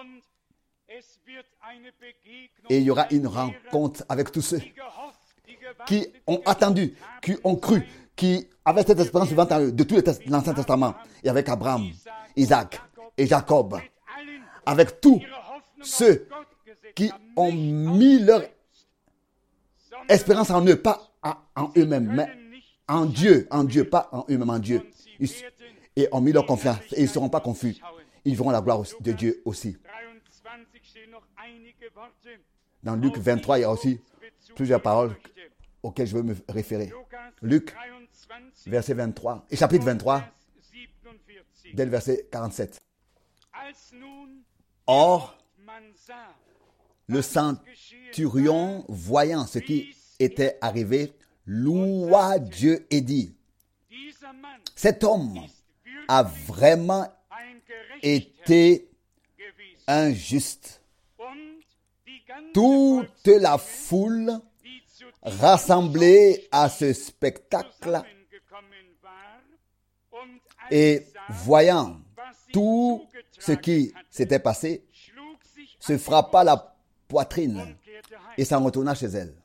Et il y aura une rencontre avec tous ceux qui ont attendu, qui ont cru, qui avaient cette espérance vivante de tout l'Ancien Testament. Et avec Abraham, Isaac et Jacob, avec tous ceux qui ont mis leur espérance en eux, pas en eux-mêmes, mais en Dieu, en Dieu, pas en eux-mêmes, en Dieu. Ils, et ont mis leur confiance et ils ne seront pas confus. Ils verront la gloire de Dieu aussi. Dans Luc vingt-trois, il y a aussi plusieurs paroles auxquelles je veux me référer. Luc, verset vingt-trois, et chapitre vingt-trois, dès le verset quarante-sept. Or, le centurion, voyant ce qui était arrivé, loua Dieu et dit, cet homme a vraiment été un juste. Toute la foule rassemblée à ce spectacle et voyant tout ce qui s'était passé, se frappa la poitrine et s'en retourna chez elle.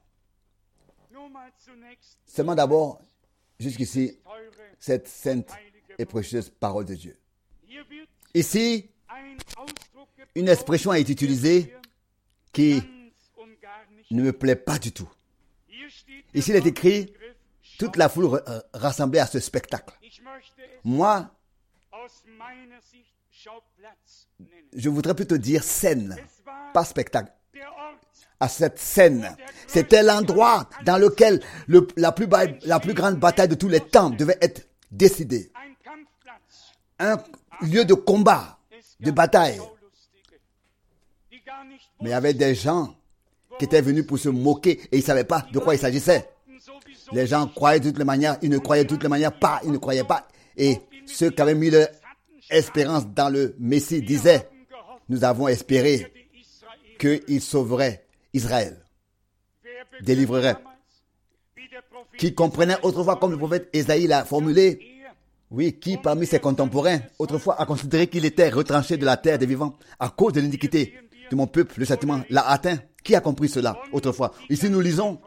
Seulement d'abord, jusqu'ici, cette sainte et précieuse parole de Dieu. Ici, une expression a été utilisée qui ne me plaît pas du tout. Ici, il est écrit « toute la foule rassemblée à ce spectacle ». Moi, je voudrais plutôt dire scène, pas spectacle. À cette scène, c'était l'endroit dans lequel le, la, plus ba- la plus grande bataille de tous les temps devait être décidée. Un lieu de combat, de bataille. Mais il y avait des gens qui étaient venus pour se moquer et ils ne savaient pas de quoi il s'agissait. Les gens croyaient de toutes les manières, ils ne croyaient de toutes les manières pas, ils ne croyaient pas. Et ceux qui avaient mis leur espérance dans le Messie disaient, nous avons espéré qu'il sauverait Israël, délivrerait. Qui comprenait autrefois, comme le prophète Ésaïe l'a formulé, oui, qui parmi ses contemporains, autrefois a considéré qu'il était retranché de la terre des vivants à cause de l'iniquité de mon peuple, le châtiment l'a atteint. Qui a compris cela autrefois? Ici nous lisons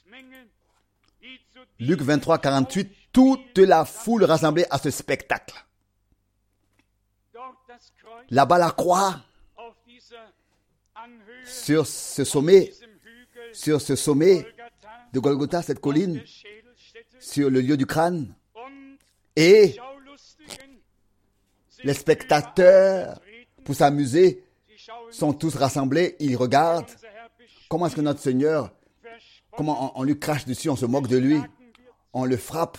Luc vingt-trois, quarante-huit, toute la foule rassemblée à ce spectacle. Là-bas la croix, sur ce sommet, sur ce sommet de Golgotha, cette colline, sur le lieu du crâne, et les spectateurs, pour s'amuser, sont tous rassemblés, ils regardent comment est-ce que notre Seigneur, comment on, on lui crache dessus, on se moque de lui, on le frappe.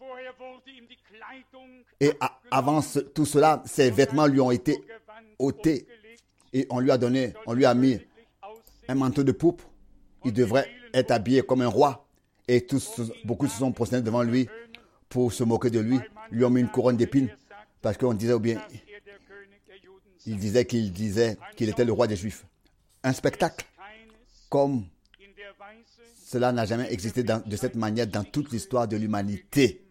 Et à, avant ce, tout cela, ses vêtements lui ont été ôtés et on lui a donné, on lui a mis un manteau de pourpre. Il devrait être habillé comme un roi. Et tous, beaucoup se sont prosternés devant lui pour se moquer de lui. Ils lui ont mis une couronne d'épines parce qu'on disait ou bien il disait qu'il disait qu'il était le roi des Juifs. Un spectacle comme cela n'a jamais existé dans, de cette manière dans toute l'histoire de l'humanité.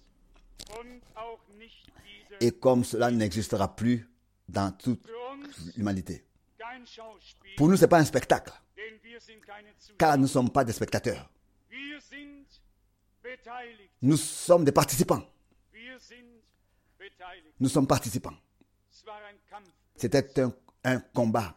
Et comme cela n'existera plus dans toute l'humanité. Pour nous, ce n'est pas un spectacle. Car nous ne sommes pas des spectateurs. Nous sommes des participants. Nous sommes participants. C'était un, un combat.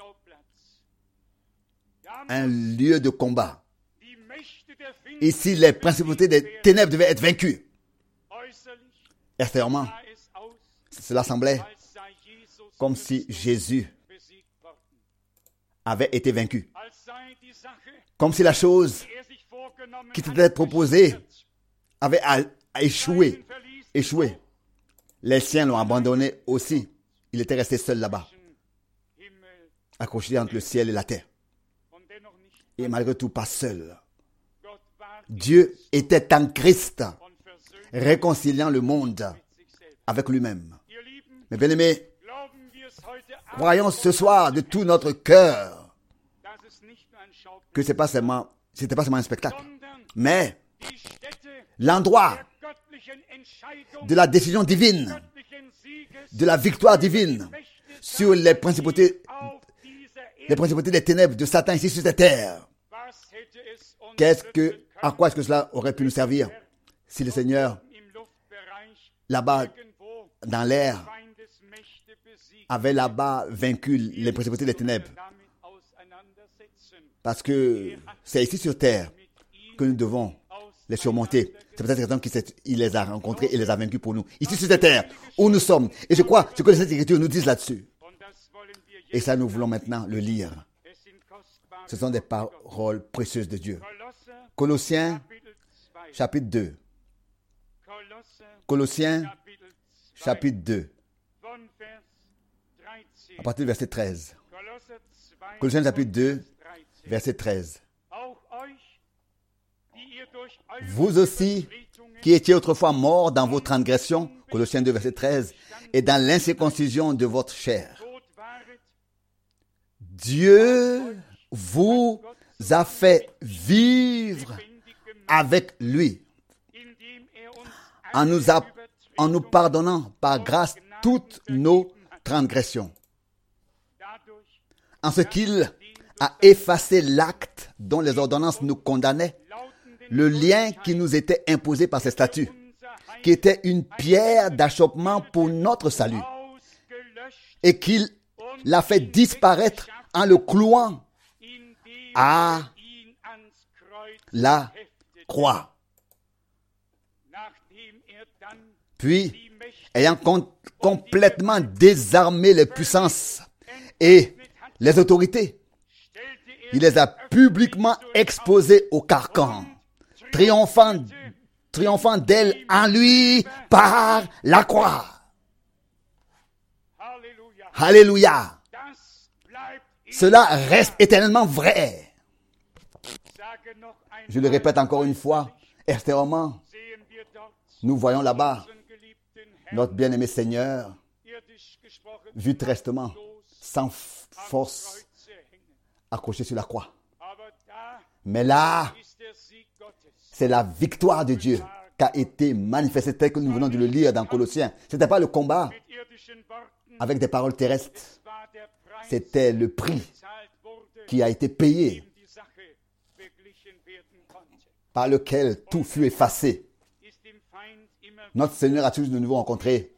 Un lieu de combat. Ici, les principautés des ténèbres devaient être vaincues. Extérieurement, cela semblait comme si Jésus avait été vaincu. Comme si la chose qui s'était proposée avait à, à échoué. Échoué. Les siens l'ont abandonné aussi. Il était resté seul là-bas, accroché entre le ciel et la terre. Et malgré tout, pas seul. Dieu était en Christ, réconciliant le monde avec lui-même. Mes bien-aimés, croyons ce soir de tout notre cœur que ce n'est pas seulement, c'était pas seulement un spectacle, mais l'endroit de la décision divine, de la victoire divine sur les principautés, les principautés des ténèbres de Satan ici sur cette terre. Qu'est-ce que, à quoi est-ce que cela aurait pu nous servir si le Seigneur, là-bas, dans l'air, avait là-bas vaincu les principautés des ténèbres? Parce que c'est ici sur terre que nous devons les surmonter. C'est peut-être raison qu'il les a rencontrés et les a vaincus pour nous. Ici sur cette terre où nous sommes. Et je crois ce que les Écritures nous disent là-dessus. Et ça, nous voulons maintenant le lire. Ce sont des paroles précieuses de Dieu. Colossiens, chapitre deux. Colossiens, chapitre deux. À partir du verset treize. Colossiens, chapitre deux, verset treize. Vous aussi, qui étiez autrefois morts dans vos transgressions, Colossiens deux, verset treize, et dans l'incirconcision de votre chair. Dieu vous a fait vivre avec lui, en nous, a, en nous pardonnant par grâce toutes nos transgressions, en ce qu'il a effacé l'acte dont les ordonnances nous condamnaient, le lien qui nous était imposé par ces statuts, qui était une pierre d'achoppement pour notre salut, et qu'il l'a fait disparaître en le clouant à la croix. Puis, ayant com- complètement désarmé les puissances et les autorités, il les a publiquement exposées au carcan, triomphant, triomphant d'elles en lui par la croix. Alléluia. Cela reste éternellement vrai. Je le répète encore une fois, extérieurement, nous voyons là-bas notre bien-aimé Seigneur, vu tristement, sans force, accroché sur la croix. Mais là, c'est la victoire de Dieu qui a été manifestée, telle que nous venons de le lire dans Colossiens. Ce n'était pas le combat avec des paroles terrestres. C'était le prix qui a été payé, par lequel tout fut effacé. Notre Seigneur a toujours de nouveau rencontré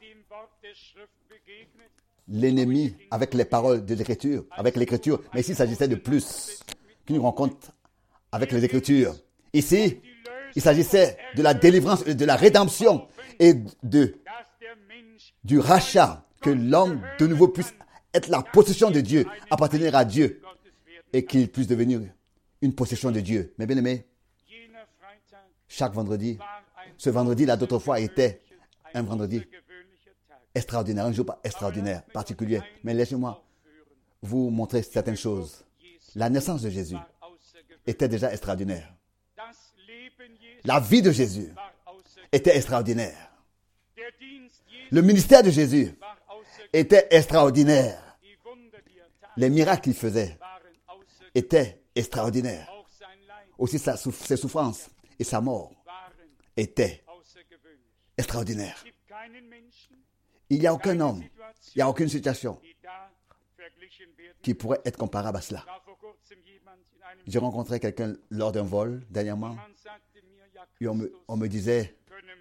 l'ennemi avec les paroles de l'Écriture, avec l'Écriture. Mais ici, il s'agissait de plus qu'une rencontre avec les Écritures. Ici, il s'agissait de la délivrance et de la rédemption et de, du rachat, que l'homme de nouveau puisse être la possession de Dieu, appartenir à Dieu, et qu'il puisse devenir une possession de Dieu. Mais bien aimé, chaque vendredi, ce vendredi-là d'autrefois était un vendredi extraordinaire, un jour extraordinaire, particulier. Mais laissez-moi vous montrer certaines choses. La naissance de Jésus était déjà extraordinaire. La vie de Jésus était extraordinaire. Le ministère de Jésus était extraordinaire. Les miracles qu'il faisait étaient extraordinaires. Aussi sa, ses souffrances et sa mort étaient extraordinaires. Il n'y a aucun homme, il n'y a aucune situation qui pourrait être comparable à cela. J'ai rencontré quelqu'un lors d'un vol dernièrement et on me, on me disait,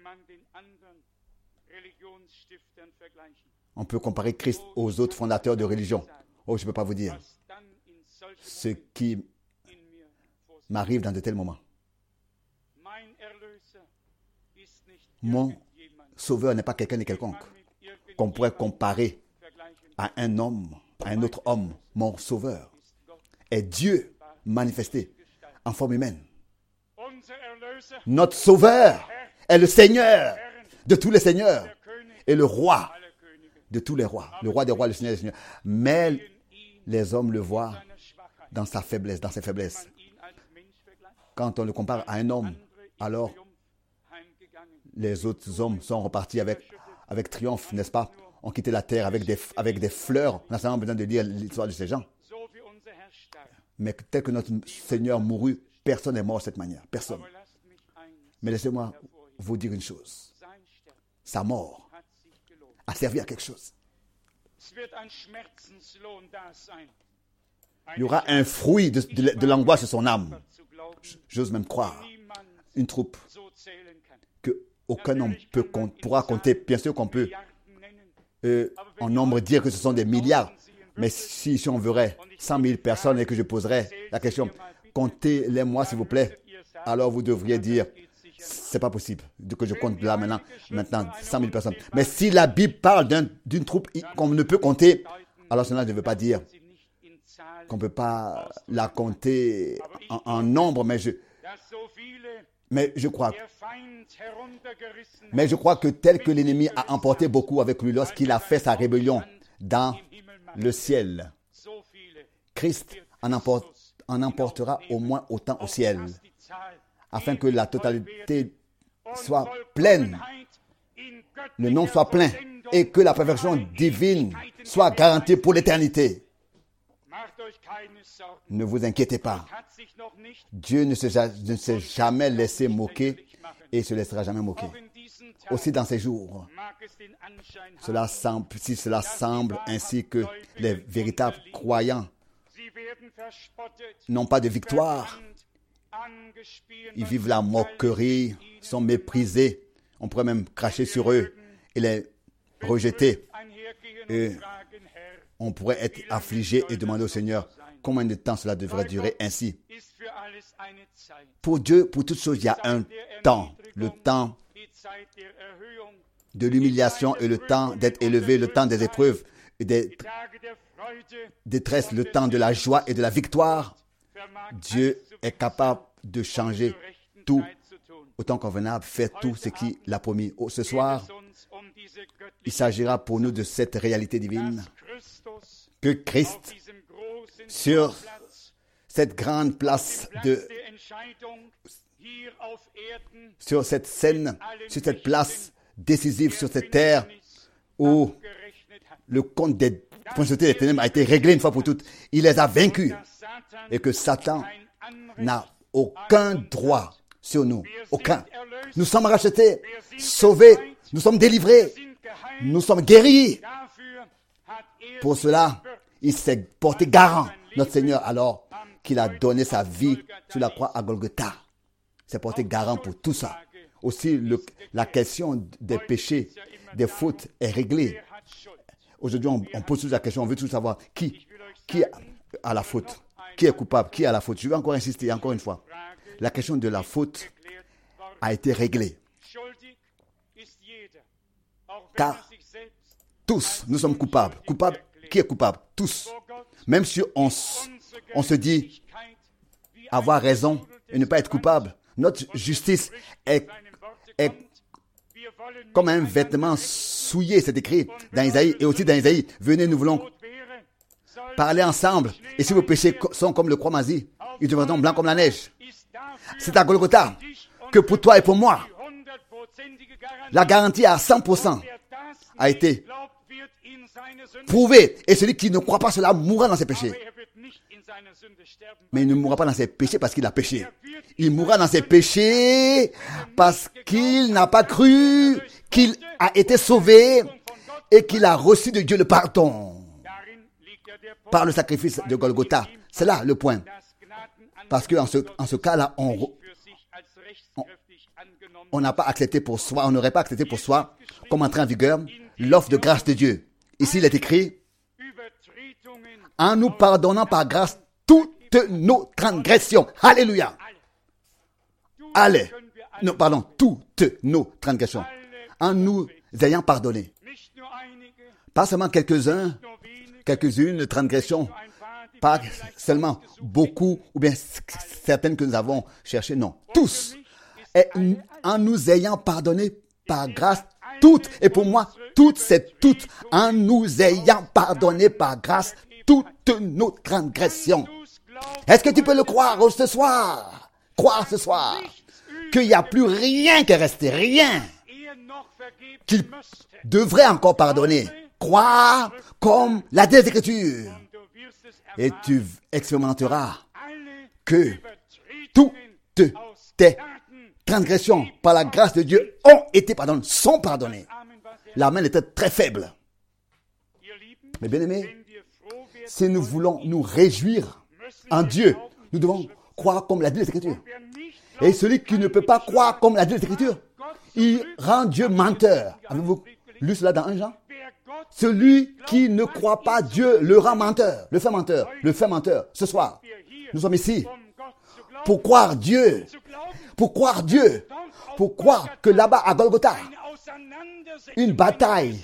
on peut comparer Christ aux autres fondateurs de religion. Oh, je ne peux pas vous dire ce qui m'arrive dans de tels moments. Mon sauveur n'est pas quelqu'un de quelconque qu'on pourrait comparer à un homme, à un autre homme. Mon sauveur est Dieu manifesté en forme humaine. Notre sauveur est le Seigneur de tous les seigneurs et le roi de tous les rois. Le roi des rois, le Seigneur des seigneurs. Mais les hommes le voient dans sa faiblesse, dans ses faiblesses. Quand on le compare à un homme, alors les autres hommes sont repartis avec, avec triomphe, n'est-ce pas? On quittait la terre avec des, avec des fleurs. On n'a seulement besoin de lire l'histoire de ces gens. Mais tel que notre Seigneur mourut, personne n'est mort de cette manière. Personne. Mais laissez-moi vous dire une chose. Sa mort a servi à quelque chose. Il y aura un fruit de, de, de l'angoisse de son âme. J'ose même croire. Une troupe que aucun homme peut, pourra compter. Bien sûr qu'on peut euh, en nombre dire que ce sont des milliards. Mais si, si on verrait cent mille personnes et que je poserais la question, comptez-les moi s'il vous plaît, alors vous devriez dire, c'est pas possible que je compte là maintenant, maintenant cent mille personnes. Mais si la Bible parle d'un, d'une troupe qu'on ne peut compter, alors cela ne veut pas dire qu'on ne peut pas la compter en, en nombre, mais je, mais je crois, mais je crois que tel que l'ennemi a emporté beaucoup avec lui lorsqu'il a fait sa rébellion dans le ciel, Christ en, emport, en emportera au moins autant au ciel, afin que la totalité soit pleine, le nom soit plein, et que la perfection divine soit garantie pour l'éternité. Ne vous inquiétez pas. Dieu ne s'est, ne s'est jamais laissé moquer et ne se laissera jamais moquer. Aussi dans ces jours, cela semble, si cela semble ainsi que les véritables croyants n'ont pas de victoire, ils vivent la moquerie, sont méprisés, on pourrait même cracher sur eux et les rejeter. Et on pourrait être affligé et demander au Seigneur combien de temps cela devrait durer ainsi. Pour Dieu, pour toutes choses, il y a un temps. Le temps de l'humiliation et le temps d'être élevé, le temps des épreuves et des détresses, le temps de la joie et de la victoire. Dieu est capable de changer tout au temps convenable, faire tout ce qu'il a promis. Oh, ce soir, il s'agira pour nous de cette réalité divine, que Christ, sur cette grande place de, sur cette scène, sur cette place décisive sur cette terre où le compte des principautés des ténèbres a été réglé une fois pour toutes. Il les a vaincus et que Satan n'a aucun droit sur nous. Aucun. Nous sommes rachetés, sauvés, nous sommes délivrés, nous sommes guéris. Pour cela, il s'est porté garant, notre Seigneur, alors qu'il a donné sa vie sur la croix à Golgotha. Il s'est porté garant pour tout ça. Aussi, le, la question des péchés, des fautes est réglée. Aujourd'hui, on, on pose toujours la question, on veut toujours savoir qui, qui a la faute, qui est coupable, qui a la faute. Je vais encore insister, encore une fois. La question de la faute a été réglée. Car tous, nous sommes coupables. Coupables, qui est coupable? Tous. Même si on, on se dit avoir raison et ne pas être coupable, notre justice est, est comme un vêtement souillé, c'est écrit dans Isaïe. Et aussi dans Isaïe, venez, nous voulons parler ensemble. Et si vos péchés sont comme le croix-masie, ils deviendront blancs comme la neige. C'est à Golgotha que pour toi et pour moi, la garantie à cent pour cent a été prouvée. Et celui qui ne croit pas cela mourra dans ses péchés. Mais il ne mourra pas dans ses péchés parce qu'il a péché. Il mourra dans ses péchés parce qu'il n'a pas cru qu'il a été sauvé et qu'il a reçu de Dieu le pardon par le sacrifice de Golgotha. C'est là le point. Parce qu'en ce, en ce cas-là, on on n'a pas accepté pour soi, on n'aurait pas accepté pour soi, comme entrée en vigueur, l'offre de grâce de Dieu. Ici, il est écrit, en nous pardonnant par grâce toutes nos transgressions. Alléluia. Allez. Non, pardon, toutes nos transgressions. En nous ayant pardonné. Pas seulement quelques-uns, quelques-unes transgressions. Pas seulement beaucoup, ou bien certaines que nous avons cherchées. Non, tous. Et en nous ayant pardonné par grâce toutes. Et pour moi, toutes, c'est toutes. En nous ayant pardonné par grâce toutes nos transgressions. Est-ce que tu peux le croire ce soir? Croire ce soir qu'il n'y a plus rien qui est resté, rien qu'il devrait encore pardonner. Croire comme l'a dit l'Écriture. Et tu expérimenteras que toutes tes transgressions par la grâce de Dieu ont été pardonnées, sont pardonnées. La main était très faible. Mais bien aimés, si nous voulons nous réjouir en Dieu, nous devons croire comme l'a dit l'Écriture. Et celui qui ne peut pas croire comme l'a dit l'Écriture, il rend Dieu menteur. Avez-vous lu cela dans un Jean? Celui qui ne croit pas Dieu le rend menteur, le fait menteur, le fait menteur. Ce soir, nous sommes ici pour croire Dieu, pour croire Dieu, Pourquoi que là-bas à Golgotha, une bataille,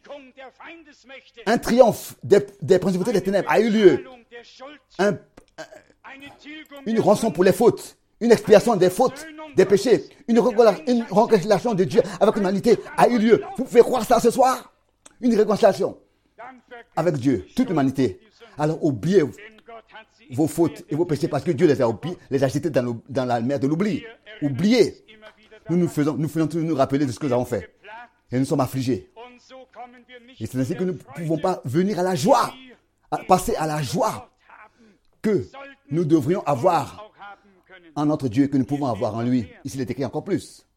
un triomphe des, des principautés des ténèbres a eu lieu, un, un, une rançon pour les fautes, une expiation des fautes, des péchés, une réconciliation de Dieu avec l'humanité a eu lieu. Vous pouvez croire ça ce soir? Une réconciliation avec Dieu, toute l'humanité. Alors oubliez vos fautes et vos péchés parce que Dieu les a oubliés, les a jetés dans, le, dans la mer de l'oubli. Oubliez. Nous nous faisons, nous faisons toujours nous rappeler de ce que nous avons fait. Et nous sommes affligés. Et c'est ainsi que nous ne pouvons pas venir à la joie, à passer à la joie que nous devrions avoir en notre Dieu, que nous pouvons avoir en lui. Ici, il est écrit encore plus.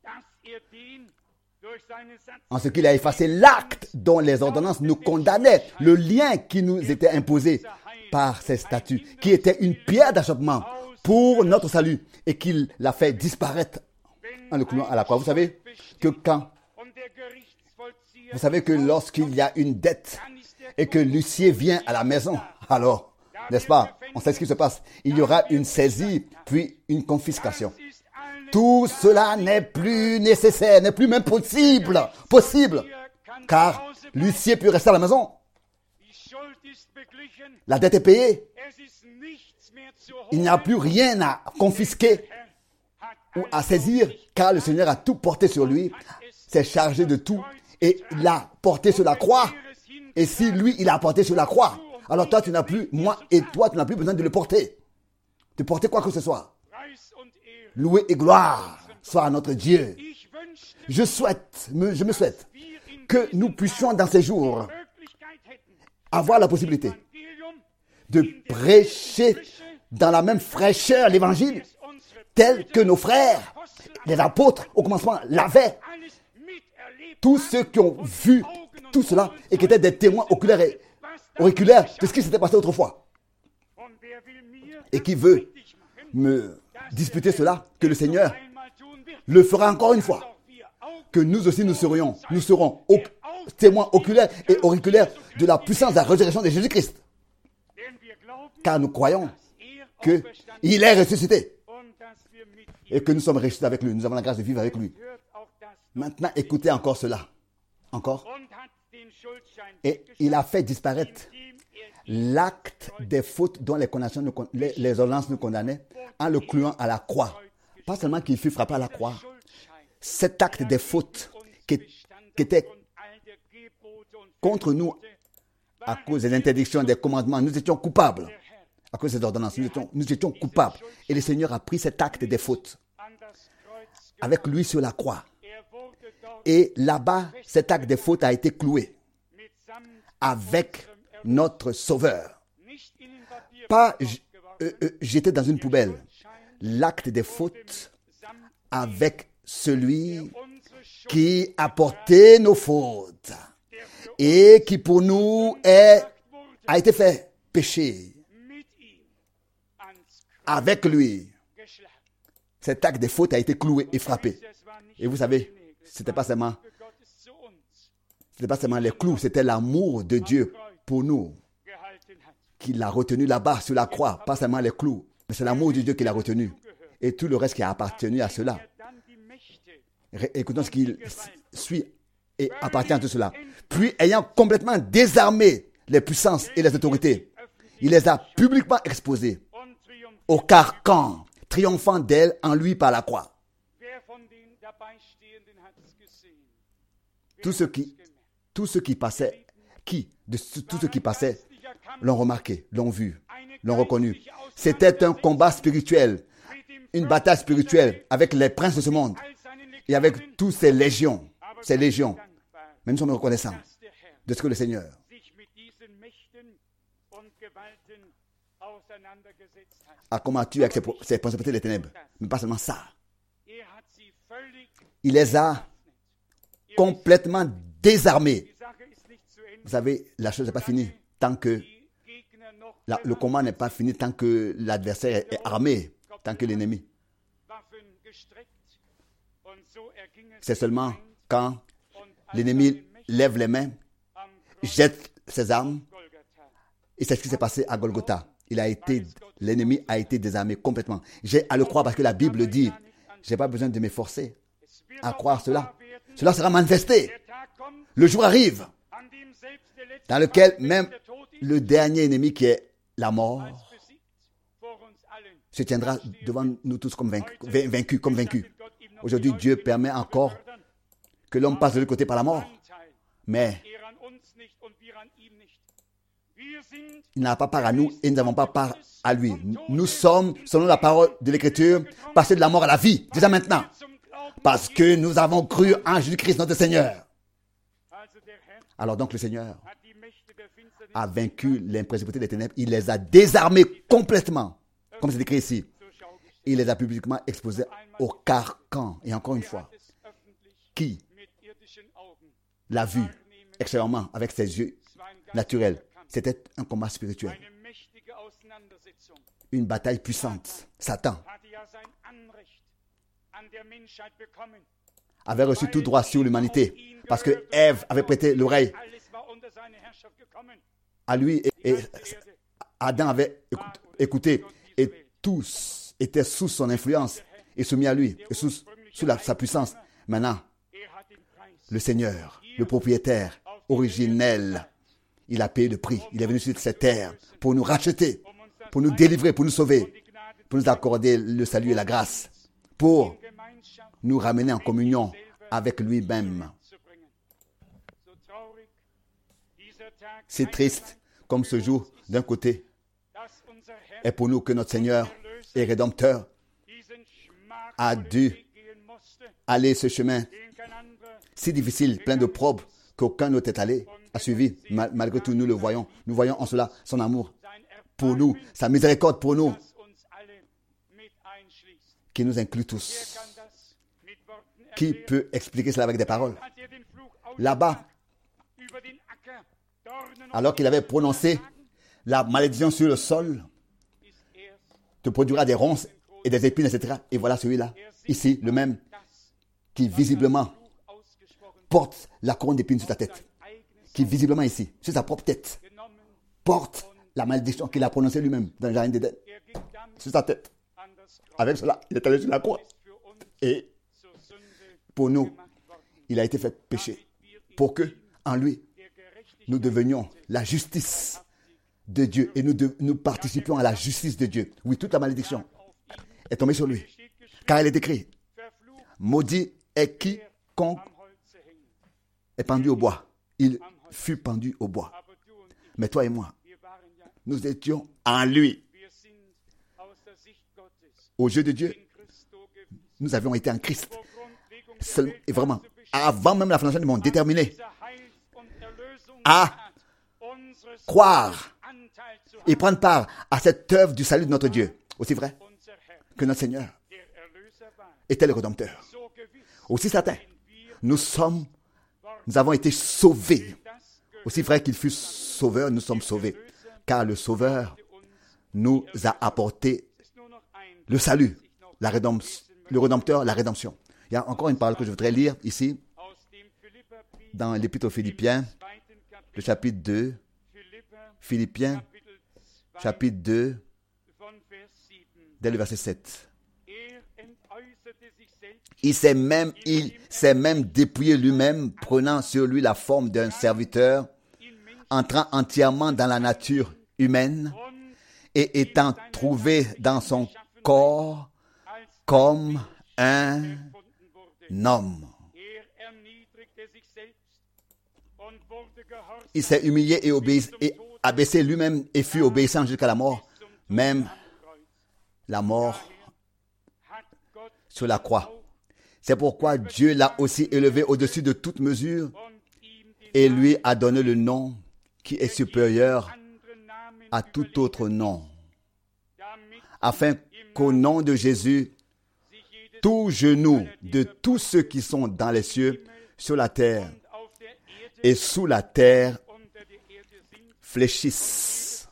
En ce qu'il a effacé l'acte dont les ordonnances nous condamnaient, le lien qui nous était imposé par ces statuts, qui était une pierre d'achoppement pour notre salut, et qu'il l'a fait disparaître en le clouant à la croix. Vous savez que quand, vous savez que lorsqu'il y a une dette et que l'huissier vient à la maison, alors, n'est-ce pas, on sait ce qui se passe. Il y aura une saisie, puis une confiscation. Tout cela n'est plus nécessaire, n'est plus même possible, possible, car l'huissier peut rester à la maison. La dette est payée. Il n'y a plus rien à confisquer ou à saisir, car le Seigneur a tout porté sur lui, s'est chargé de tout, et l'a porté sur la croix. Et si lui, il a porté sur la croix, alors toi, tu n'as plus, moi et toi, tu n'as plus besoin de le porter. De porter quoi que ce soit. Loué et gloire soit à notre Dieu. Je souhaite, je me souhaite que nous puissions dans ces jours avoir la possibilité de prêcher dans la même fraîcheur l'évangile tel que nos frères, les apôtres au commencement l'avaient. Tous ceux qui ont vu tout cela et qui étaient des témoins oculaires et auriculaires de ce qui s'était passé autrefois. Et qui veut me disputer cela, que le Seigneur le fera encore une fois. Que nous aussi nous serions, nous serons au, témoins oculaires et auriculaires de la puissance de la résurrection de Jésus-Christ. Car nous croyons qu'il est ressuscité. Et que nous sommes ressuscités avec lui. Nous avons la grâce de vivre avec lui. Maintenant, écoutez encore cela. Encore. Et il a fait disparaître l'acte des fautes dont les, les, les ordonnances nous condamnaient en le clouant à la croix. Pas seulement qu'il fut frappé à la croix. Cet acte des fautes qui, qui était contre nous à cause des interdictions, des commandements, nous étions coupables. À cause des ordonnances, nous étions, nous étions coupables. Et le Seigneur a pris cet acte des fautes avec lui sur la croix. Et là-bas, cet acte des fautes a été cloué avec notre Sauveur. Pas euh, euh, jeté dans une poubelle. L'acte des fautes avec celui qui a porté nos fautes et qui pour nous est, a été fait péché. Avec lui, cet acte des fautes a été cloué et frappé. Et vous savez, c'était pas seulement, c'était pas seulement les clous, c'était l'amour de Dieu pour nous qui l'a retenu là-bas sur la croix. Pas seulement les clous, mais c'est l'amour de Dieu qui l'a retenu. Et tout le reste qui a appartenu à cela. Écoutons ce qui suit et appartient à tout cela. Puis, ayant complètement désarmé les puissances et les autorités, il les a publiquement exposées au carcan, triomphant d'elles en lui par la croix. Tous ceux qui, tous ceux qui passaient, qui, de tous ceux qui passaient, l'ont remarqué, l'ont vu, l'ont reconnu. C'était un combat spirituel, une bataille spirituelle avec les princes de ce monde et avec tous ces légions, ces légions. Mais nous sommes reconnaissants de ce que le Seigneur a combattu avec ses, ses principautés des ténèbres. Mais pas seulement ça. Il les a complètement désarmés. Vous savez, la chose n'est pas finie tant que la, le combat n'est pas fini, tant que l'adversaire est, est armé, tant que l'ennemi. C'est seulement quand l'ennemi lève les mains, jette ses armes, et c'est ce qui s'est passé à Golgotha. Il a été, l'ennemi a été désarmé complètement. J'ai à le croire parce que la Bible dit, j'ai pas besoin de m'efforcer. à croire cela. Cela sera manifesté. Le jour arrive dans lequel même le dernier ennemi qui est la mort se tiendra devant nous tous comme vaincus, vaincus, comme vaincus. Aujourd'hui, Dieu permet encore que l'homme passe de l'autre côté par la mort. Mais il n'a pas part à nous et nous n'avons pas part à lui. Nous sommes, selon la parole de l'Écriture, passés de la mort à la vie, déjà maintenant. Parce que nous avons cru en Jésus-Christ notre Seigneur. Alors donc le Seigneur a vaincu les principautés des ténèbres. Il les a désarmés complètement. Comme c'est écrit ici. Il les a publiquement exposés au carcan. Et encore une fois, qui l'a vu extérieurement avec ses yeux naturels? C'était un combat spirituel. Une bataille puissante. Satan avait reçu tout droit sur l'humanité parce que Ève avait prêté l'oreille à lui et, et Adam avait écouté et tous étaient sous son influence et soumis à lui et sous, sous la, sa puissance. Maintenant, le Seigneur, le propriétaire originel, il a payé le prix. Il est venu sur cette terre pour nous racheter, pour nous délivrer, pour nous sauver, pour nous accorder le salut et la grâce, pour nous ramener en communion avec lui-même. C'est triste comme ce jour, d'un côté, est pour nous que notre Seigneur et Rédempteur a dû aller ce chemin si difficile, plein de probes, qu'aucun n'autre est allé, a suivi. Mal, malgré tout, nous le voyons. Nous voyons en cela son amour pour nous, sa miséricorde pour nous, qui nous inclut tous. Qui peut expliquer cela avec des paroles? Là-bas, alors qu'il avait prononcé la malédiction sur le sol, te produira des ronces et des épines, et cetera. Et voilà celui-là, ici, le même, qui visiblement porte la couronne d'épines sur ta tête, qui visiblement ici, sur sa propre tête, porte la malédiction qu'il a prononcée lui-même dans le jardin d'Éden, sur sa tête. Avec cela, il est allé sur la croix. Et pour nous, il a été fait péché, pour que, en lui, nous devenions la justice de Dieu et nous, de, nous participions à la justice de Dieu. Oui, toute la malédiction est tombée sur lui, car il est écrit, maudit est quiconque est pendu au bois. Il fut pendu au bois. Mais toi et moi, nous étions en lui. Aux yeux de Dieu, nous avions été en Christ. Seul, et vraiment, avant même la fondation du monde, déterminés à croire et prendre part à cette œuvre du salut de notre Dieu. Aussi vrai que notre Seigneur était le Rédempteur. Aussi certain, nous sommes, nous avons été sauvés. Aussi vrai qu'il fut sauveur, nous sommes sauvés. Car le Sauveur nous a apporté le salut, la rédemption, le Rédempteur, la rédemption. Il y a encore une parole que je voudrais lire ici, dans l'Épître aux Philippiens, le chapitre deux, Philippiens, chapitre deux, dès le verset sept. Il s'est même, il s'est même dépouillé lui-même, prenant sur lui la forme d'un serviteur, entrant entièrement dans la nature humaine et étant trouvé dans son corps comme un homme. Il s'est humilié et, obéi- et abaissé lui-même et fut obéissant jusqu'à la mort, même la mort sur la croix. C'est pourquoi Dieu l'a aussi élevé au-dessus de toute mesure et lui a donné le nom qui est supérieur à tout autre nom, afin qu'au nom de Jésus, tout genou de tous ceux qui sont dans les cieux, sur la terre et sous la terre fléchissent.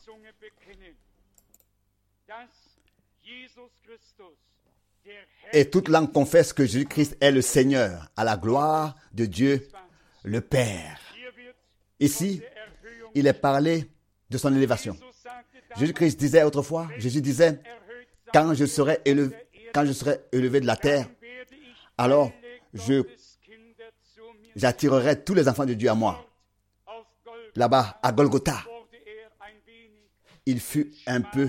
Et toute langue confesse que Jésus-Christ est le Seigneur, à la gloire de Dieu le Père. Ici, il est parlé de son élévation. Jésus-Christ disait autrefois, Jésus disait, quand je serai élevé, quand je serai élevé de la terre, alors je, j'attirerai tous les enfants de Dieu à moi. Là-bas, à Golgotha, il fut un peu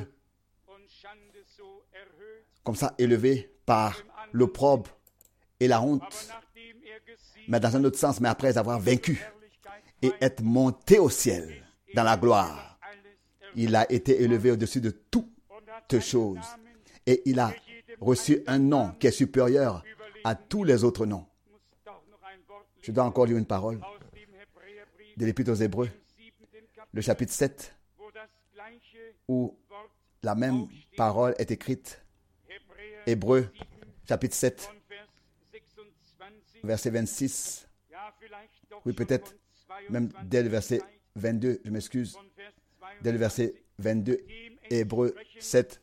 comme ça élevé par l'opprobre et la honte, mais dans un autre sens, mais après avoir vaincu et être monté au ciel dans la gloire, il a été élevé au-dessus de toutes choses et il a reçu un nom qui est supérieur à tous les autres noms. Je dois encore lire une parole de l'Épître aux Hébreux, le chapitre sept, où la même parole est écrite. Hébreux, chapitre sept, verset vingt-six. Oui, peut-être même dès le verset vingt-deux, je m'excuse. Dès le verset vingt-deux, Hébreux sept.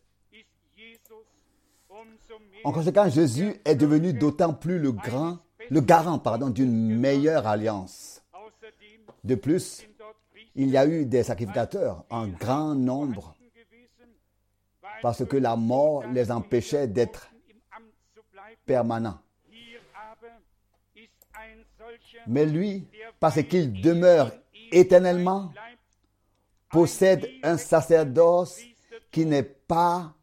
En conséquence, Jésus est devenu d'autant plus le grand, le garant, pardon, d'une meilleure alliance. De plus, il y a eu des sacrificateurs en grand nombre parce que la mort les empêchait d'être permanents. Mais lui, parce qu'il demeure éternellement, possède un sacerdoce qui n'est pas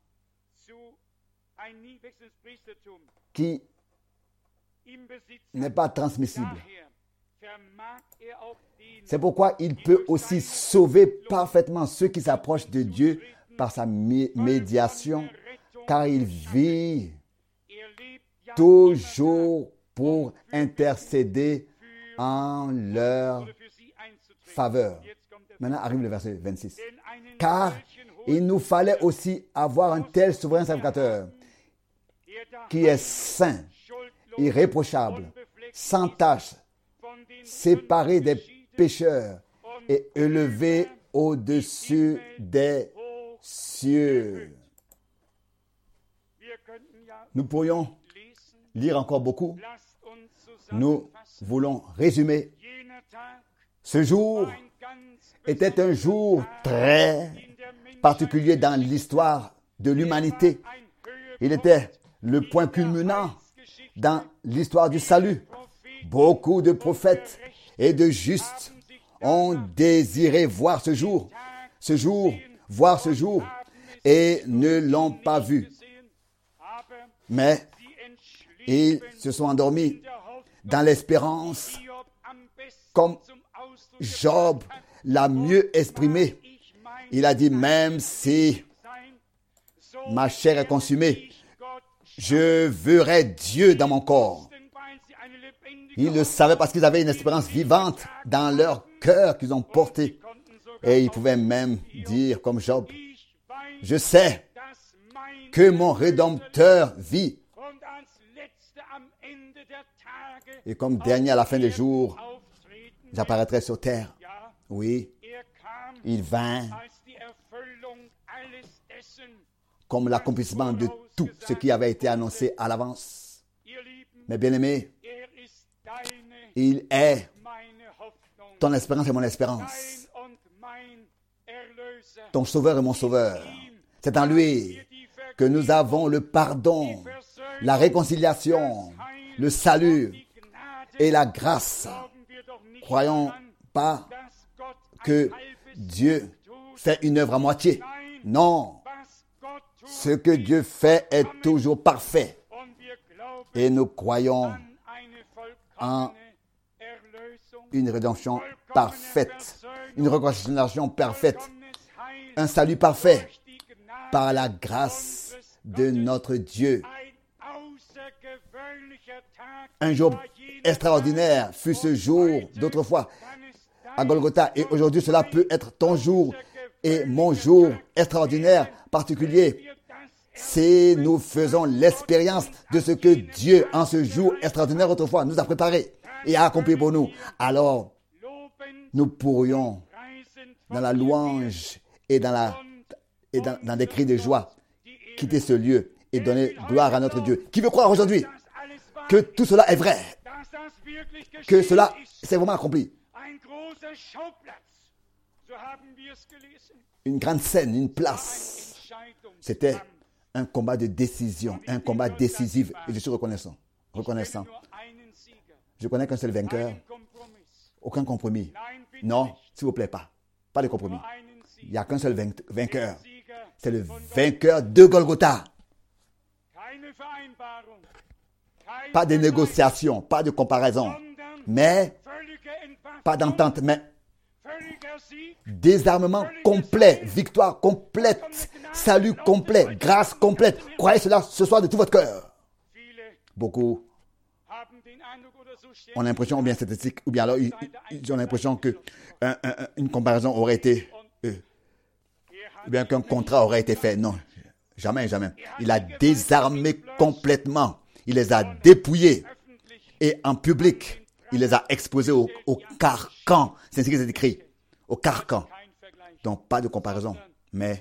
qui n'est pas transmissible. C'est pourquoi il peut aussi sauver parfaitement ceux qui s'approchent de Dieu par sa médiation, car il vit toujours pour intercéder en leur faveur. Maintenant arrive le verset vingt-six. Car il nous fallait aussi avoir un tel souverain sacrificateur qui est saint, irréprochable, sans tache, séparé des pécheurs et élevé au-dessus des cieux. Nous pourrions lire encore beaucoup. Nous voulons résumer. Ce jour était un jour très particulier dans l'histoire de l'humanité. Il était le point culminant dans l'histoire du salut. Beaucoup de prophètes et de justes ont désiré voir ce jour, ce jour, voir ce jour, et ne l'ont pas vu. Mais ils se sont endormis dans l'espérance, comme Job l'a mieux exprimé. Il a dit, même si ma chair est consumée, je verrai Dieu dans mon corps. Ils le savaient parce qu'ils avaient une espérance vivante dans leur cœur qu'ils ont porté. Et ils pouvaient même dire, comme Job, je sais que mon Rédempteur vit. Et comme dernier à la fin des jours, j'apparaîtrai sur terre. Oui, il vint comme l'accomplissement de tout ce qui avait été annoncé à l'avance. Mais bien-aimés, il est ton espérance et mon espérance. Ton sauveur et mon sauveur. C'est en lui que nous avons le pardon, la réconciliation, le salut et la grâce. Croyons pas que Dieu fait une œuvre à moitié. Non. Ce que Dieu fait est toujours parfait. Et nous croyons en une rédemption parfaite, une réconciliation parfaite, un salut parfait par la grâce de notre Dieu. Un jour extraordinaire fut ce jour d'autrefois à Golgotha, et aujourd'hui cela peut être ton jour et mon jour extraordinaire, particulier, si nous faisons l'expérience de ce que Dieu en ce jour extraordinaire autrefois nous a préparé et a accompli pour nous. Alors nous pourrions dans la louange et dans, la, et dans, dans des cris de joie quitter ce lieu et donner gloire à notre Dieu. Qui veut croire aujourd'hui que tout cela est vrai, que cela s'est vraiment accompli? Une grande scène, une place. C'était un combat de décision, un combat décisif. Et je suis reconnaissant, reconnaissant Je connais qu'un seul vainqueur. Aucun compromis. Non, s'il vous plaît, pas. Pas de compromis. Il n'y a qu'un seul vainqueur. C'est le vainqueur de Golgotha. Pas de négociation, pas de comparaison, mais pas d'entente, mais désarmement complet, victoire complète, salut complet, grâce complète. Croyez cela ce soir de tout votre cœur. Beaucoup ont l'impression, ou bien statistique, ou bien alors ils, ils ont l'impression que un, un, une comparaison aurait été, euh, ou bien qu'un contrat aurait été fait. Non, jamais, jamais. Il a désarmé complètement. Il les a dépouillés. Et en public, il les a exposés au, au carcan. C'est ainsi que c'est écrit. Au carcan. Donc, pas de comparaison, mais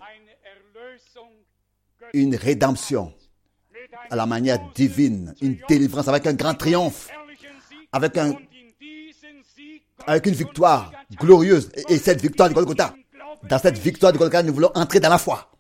une rédemption à la manière divine, une délivrance avec un grand triomphe, avec, un, avec une victoire glorieuse. Et, et cette victoire de Golgotha, dans cette victoire de Golgotha, nous voulons entrer dans la foi.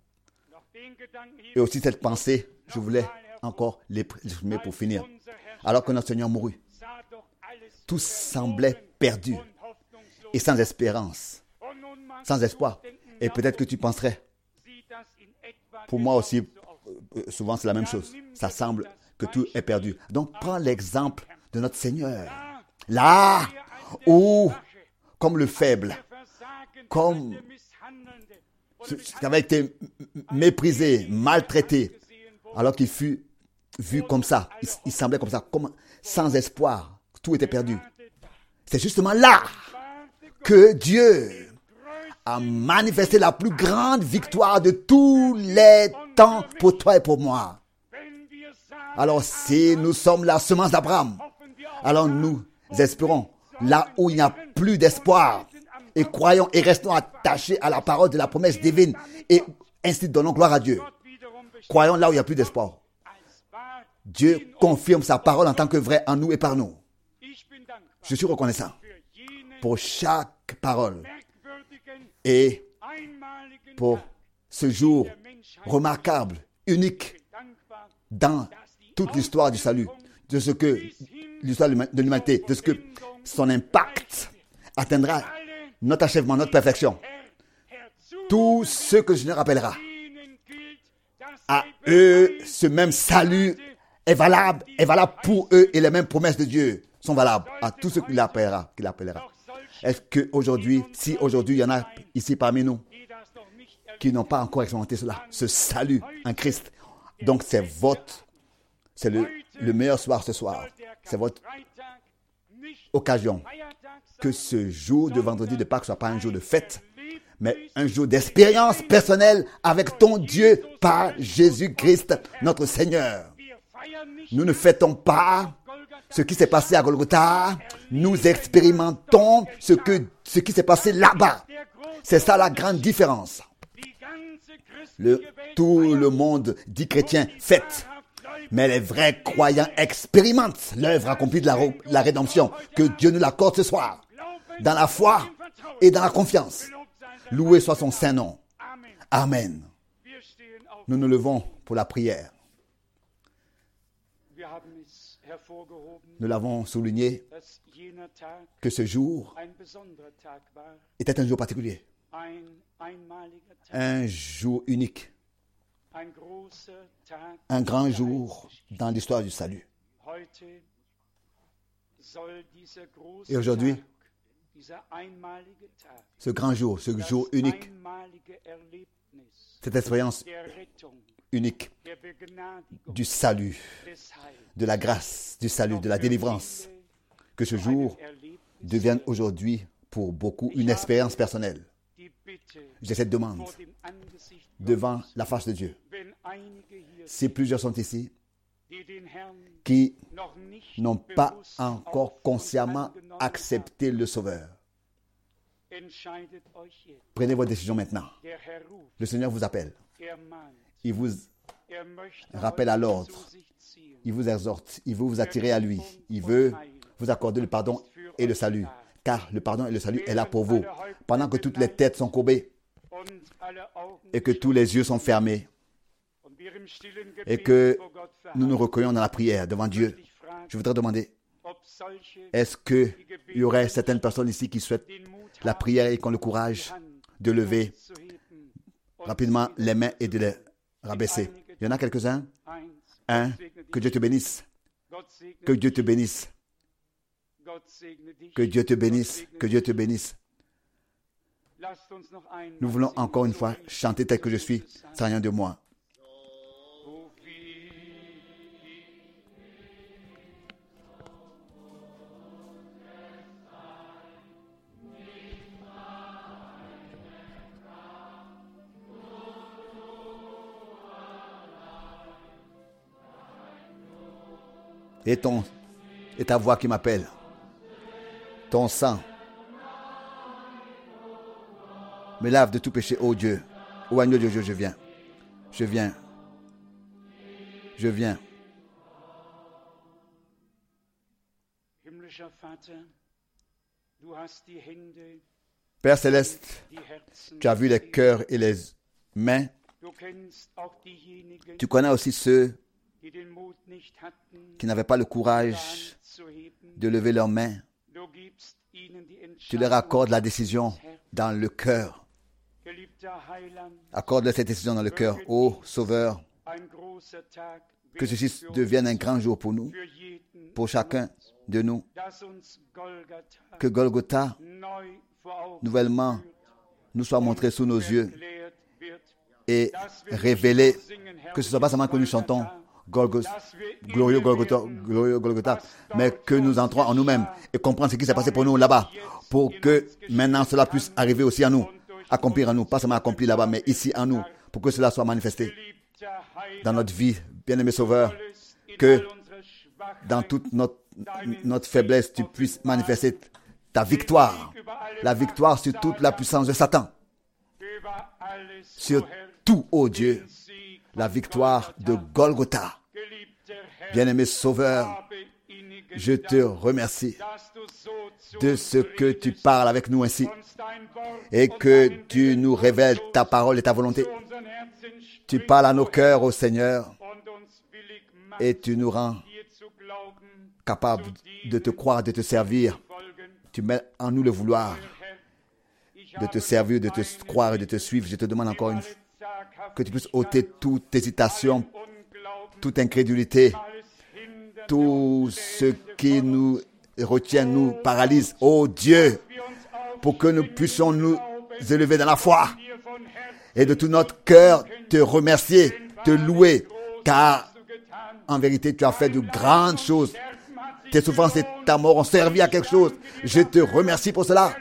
Et aussi cette pensée, je voulais encore l'exprimer pour finir. Alors que notre Seigneur mourut, tout semblait perdu et sans espérance, sans espoir. Et peut-être que tu penserais, pour moi aussi, souvent c'est la même chose. Ça semble que tout est perdu. Donc prends l'exemple de notre Seigneur. Là où, comme le faible, comme ce qui avait été méprisé, maltraité, alors qu'il fut vu comme ça, il, il semblait comme ça, comme sans espoir, tout était perdu. C'est justement là que Dieu a manifesté la plus grande victoire de tous les temps pour toi et pour moi. Alors si nous sommes la semence d'Abraham, alors nous espérons là où il n'y a plus d'espoir et croyons et restons attachés à la parole de la promesse divine et ainsi donnons gloire à Dieu. Croyons là où il n'y a plus d'espoir. Dieu confirme sa parole en tant que vraie en nous et par nous. Je suis reconnaissant pour chaque parole et pour ce jour remarquable, unique dans toute l'histoire du salut, de ce que l'histoire de l'humanité, de ce que son impact atteindra notre achèvement, notre perfection. Tout ce que le Seigneur appellera, à eux, ce même salut est valable, est valable pour eux et les mêmes promesses de Dieu sont valables à tous ceux qu'il appellera, qu'il appellera. Est-ce qu'aujourd'hui, si aujourd'hui il y en a ici parmi nous qui n'ont pas encore expérimenté cela, ce salut en Christ, donc c'est votre, c'est le, le meilleur soir ce soir, c'est votre occasion que ce jour de vendredi de Pâques ne soit pas un jour de fête, mais un jour d'expérience personnelle avec ton Dieu par Jésus-Christ, notre Seigneur. Nous ne fêtons pas ce qui s'est passé à Golgotha, nous expérimentons ce, que, ce qui s'est passé là-bas. C'est ça la grande différence. Le, tout le monde dit chrétien fête, mais les vrais croyants expérimentent l'œuvre accomplie de la, la rédemption. Que Dieu nous l'accorde ce soir, dans la foi et dans la confiance. Loué soit son saint nom. Amen. Nous nous levons pour la prière. Nous l'avons souligné que ce jour était un jour particulier, un jour unique, un grand jour dans l'histoire du salut. Et aujourd'hui, ce grand jour, ce jour unique, cette expérience unique du salut, de la grâce, du salut, de la délivrance, que ce jour devienne aujourd'hui pour beaucoup une expérience personnelle. J'ai cette demande devant la face de Dieu. Si plusieurs sont ici qui n'ont pas encore consciemment accepté le Sauveur, prenez votre décision maintenant. Le Seigneur vous appelle. Il vous rappelle à l'ordre. Il vous exhorte. Il veut vous attirer à lui. Il veut vous accorder le pardon et le salut. Car le pardon et le salut est là pour vous. Pendant que toutes les têtes sont courbées et que tous les yeux sont fermés et que nous nous recueillons dans la prière devant Dieu, je voudrais demander Est-ce qu'il y aurait certaines personnes ici qui souhaitent la prière et qui ont le courage de lever rapidement les mains et de les rabaisser? Il y en a quelques-uns. Un, que Dieu te bénisse. Que Dieu te bénisse. Que Dieu te bénisse. Que Dieu te bénisse. Nous voulons encore une fois chanter tel que je suis, sans rien de moi. Et, ton, et ta voix qui m'appelle, ton sang me lave de tout péché, ô Dieu. Ô agneau de Dieu, je viens. Je viens. Je viens. Père Céleste, tu as vu les cœurs et les mains. Tu connais aussi ceux qui n'avaient pas le courage de lever leurs mains. Tu leur accordes la décision dans le cœur. Accorde-leur cette décision dans le cœur. Ô Sauveur, que ceci devienne un grand jour pour nous, pour chacun de nous. Que Golgotha, nouvellement, nous soit montré sous nos yeux et révélé. Que ce ne soit pas seulement que nous chantons Golgotha, glorieux Golgotha, glorieux Golgotha, mais que nous entrons en nous-mêmes et comprendre ce qui s'est passé pour nous là-bas, pour que maintenant cela puisse arriver aussi à nous, accomplir en nous, pas seulement accompli là-bas, mais ici en nous, pour que cela soit manifesté dans notre vie, bien-aimé Sauveur, que dans toute notre, notre faiblesse, tu puisses manifester ta victoire, la victoire sur toute la puissance de Satan, sur tout, ô Dieu, la victoire de Golgotha. Bien-aimé Sauveur, je te remercie de ce que tu parles avec nous ainsi et que tu nous révèles ta parole et ta volonté. Tu parles à nos cœurs, ô Seigneur, et tu nous rends capables de te croire, de te servir. Tu mets en nous le vouloir de te servir, de te croire et de te suivre. Je te demande encore une fois que tu puisses ôter toute hésitation, toute incrédulité, tout ce qui nous retient, nous paralyse. Oh Dieu, pour que nous puissions nous élever dans la foi et de tout notre cœur te remercier, te louer, car en vérité tu as fait de grandes choses. Tes souffrances et ta mort ont servi à quelque chose. Je te remercie pour cela.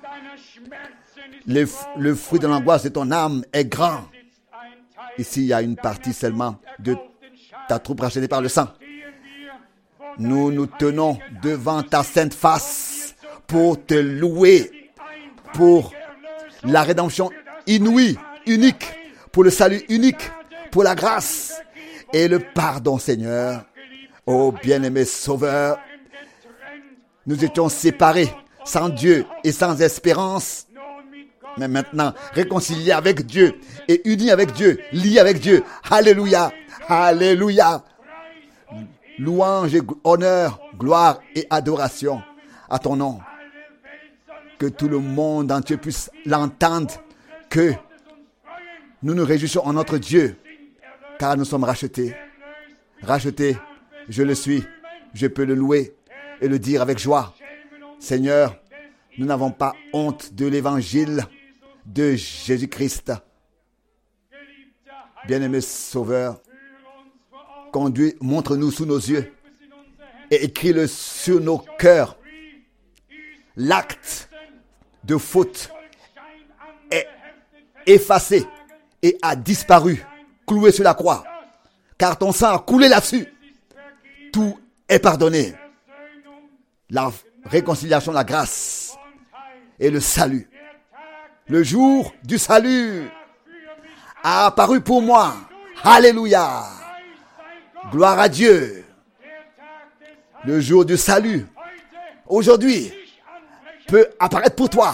Le, le fruit de l'angoisse de ton âme est grand. Ici, il y a une partie seulement de ta troupe rachetée par le sang. Nous nous tenons devant ta sainte face pour te louer, pour la rédemption inouïe, unique, pour le salut unique, pour la grâce et le pardon, Seigneur. Ô bien-aimé Sauveur, nous étions séparés, sans Dieu et sans espérance. Mais maintenant, réconciliés avec Dieu et unis avec Dieu, liés avec Dieu. Alléluia, alléluia. Louange et honneur, gloire et adoration à ton nom. Que tout le monde entier puisse l'entendre, que nous nous réjouissons en notre Dieu, car nous sommes rachetés. Rachetés, je le suis, je peux le louer et le dire avec joie. Seigneur, nous n'avons pas honte de l'évangile de Jésus-Christ. Bien-aimé Sauveur, conduis, montre-nous sous nos yeux et écris-le sur nos cœurs. L'acte de faute est effacé et a disparu, cloué sur la croix, car ton sang a coulé là-dessus. Tout est pardonné. La réconciliation, la grâce et le salut. Le jour du salut a apparu pour moi. Alléluia. Gloire à Dieu. Le jour du salut, aujourd'hui, peut apparaître pour toi.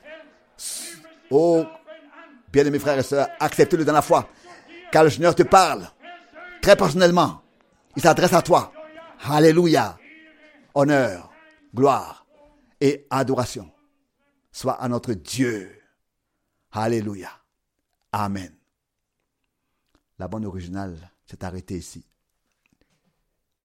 Oh, bien-aimés frères et sœurs, accepte-le dans la foi. Car le Seigneur te parle très personnellement. Il s'adresse à toi. Alléluia. honneur, gloire et adoration soient à notre Dieu. Alléluia. Amen. La bande originale s'est arrêtée ici.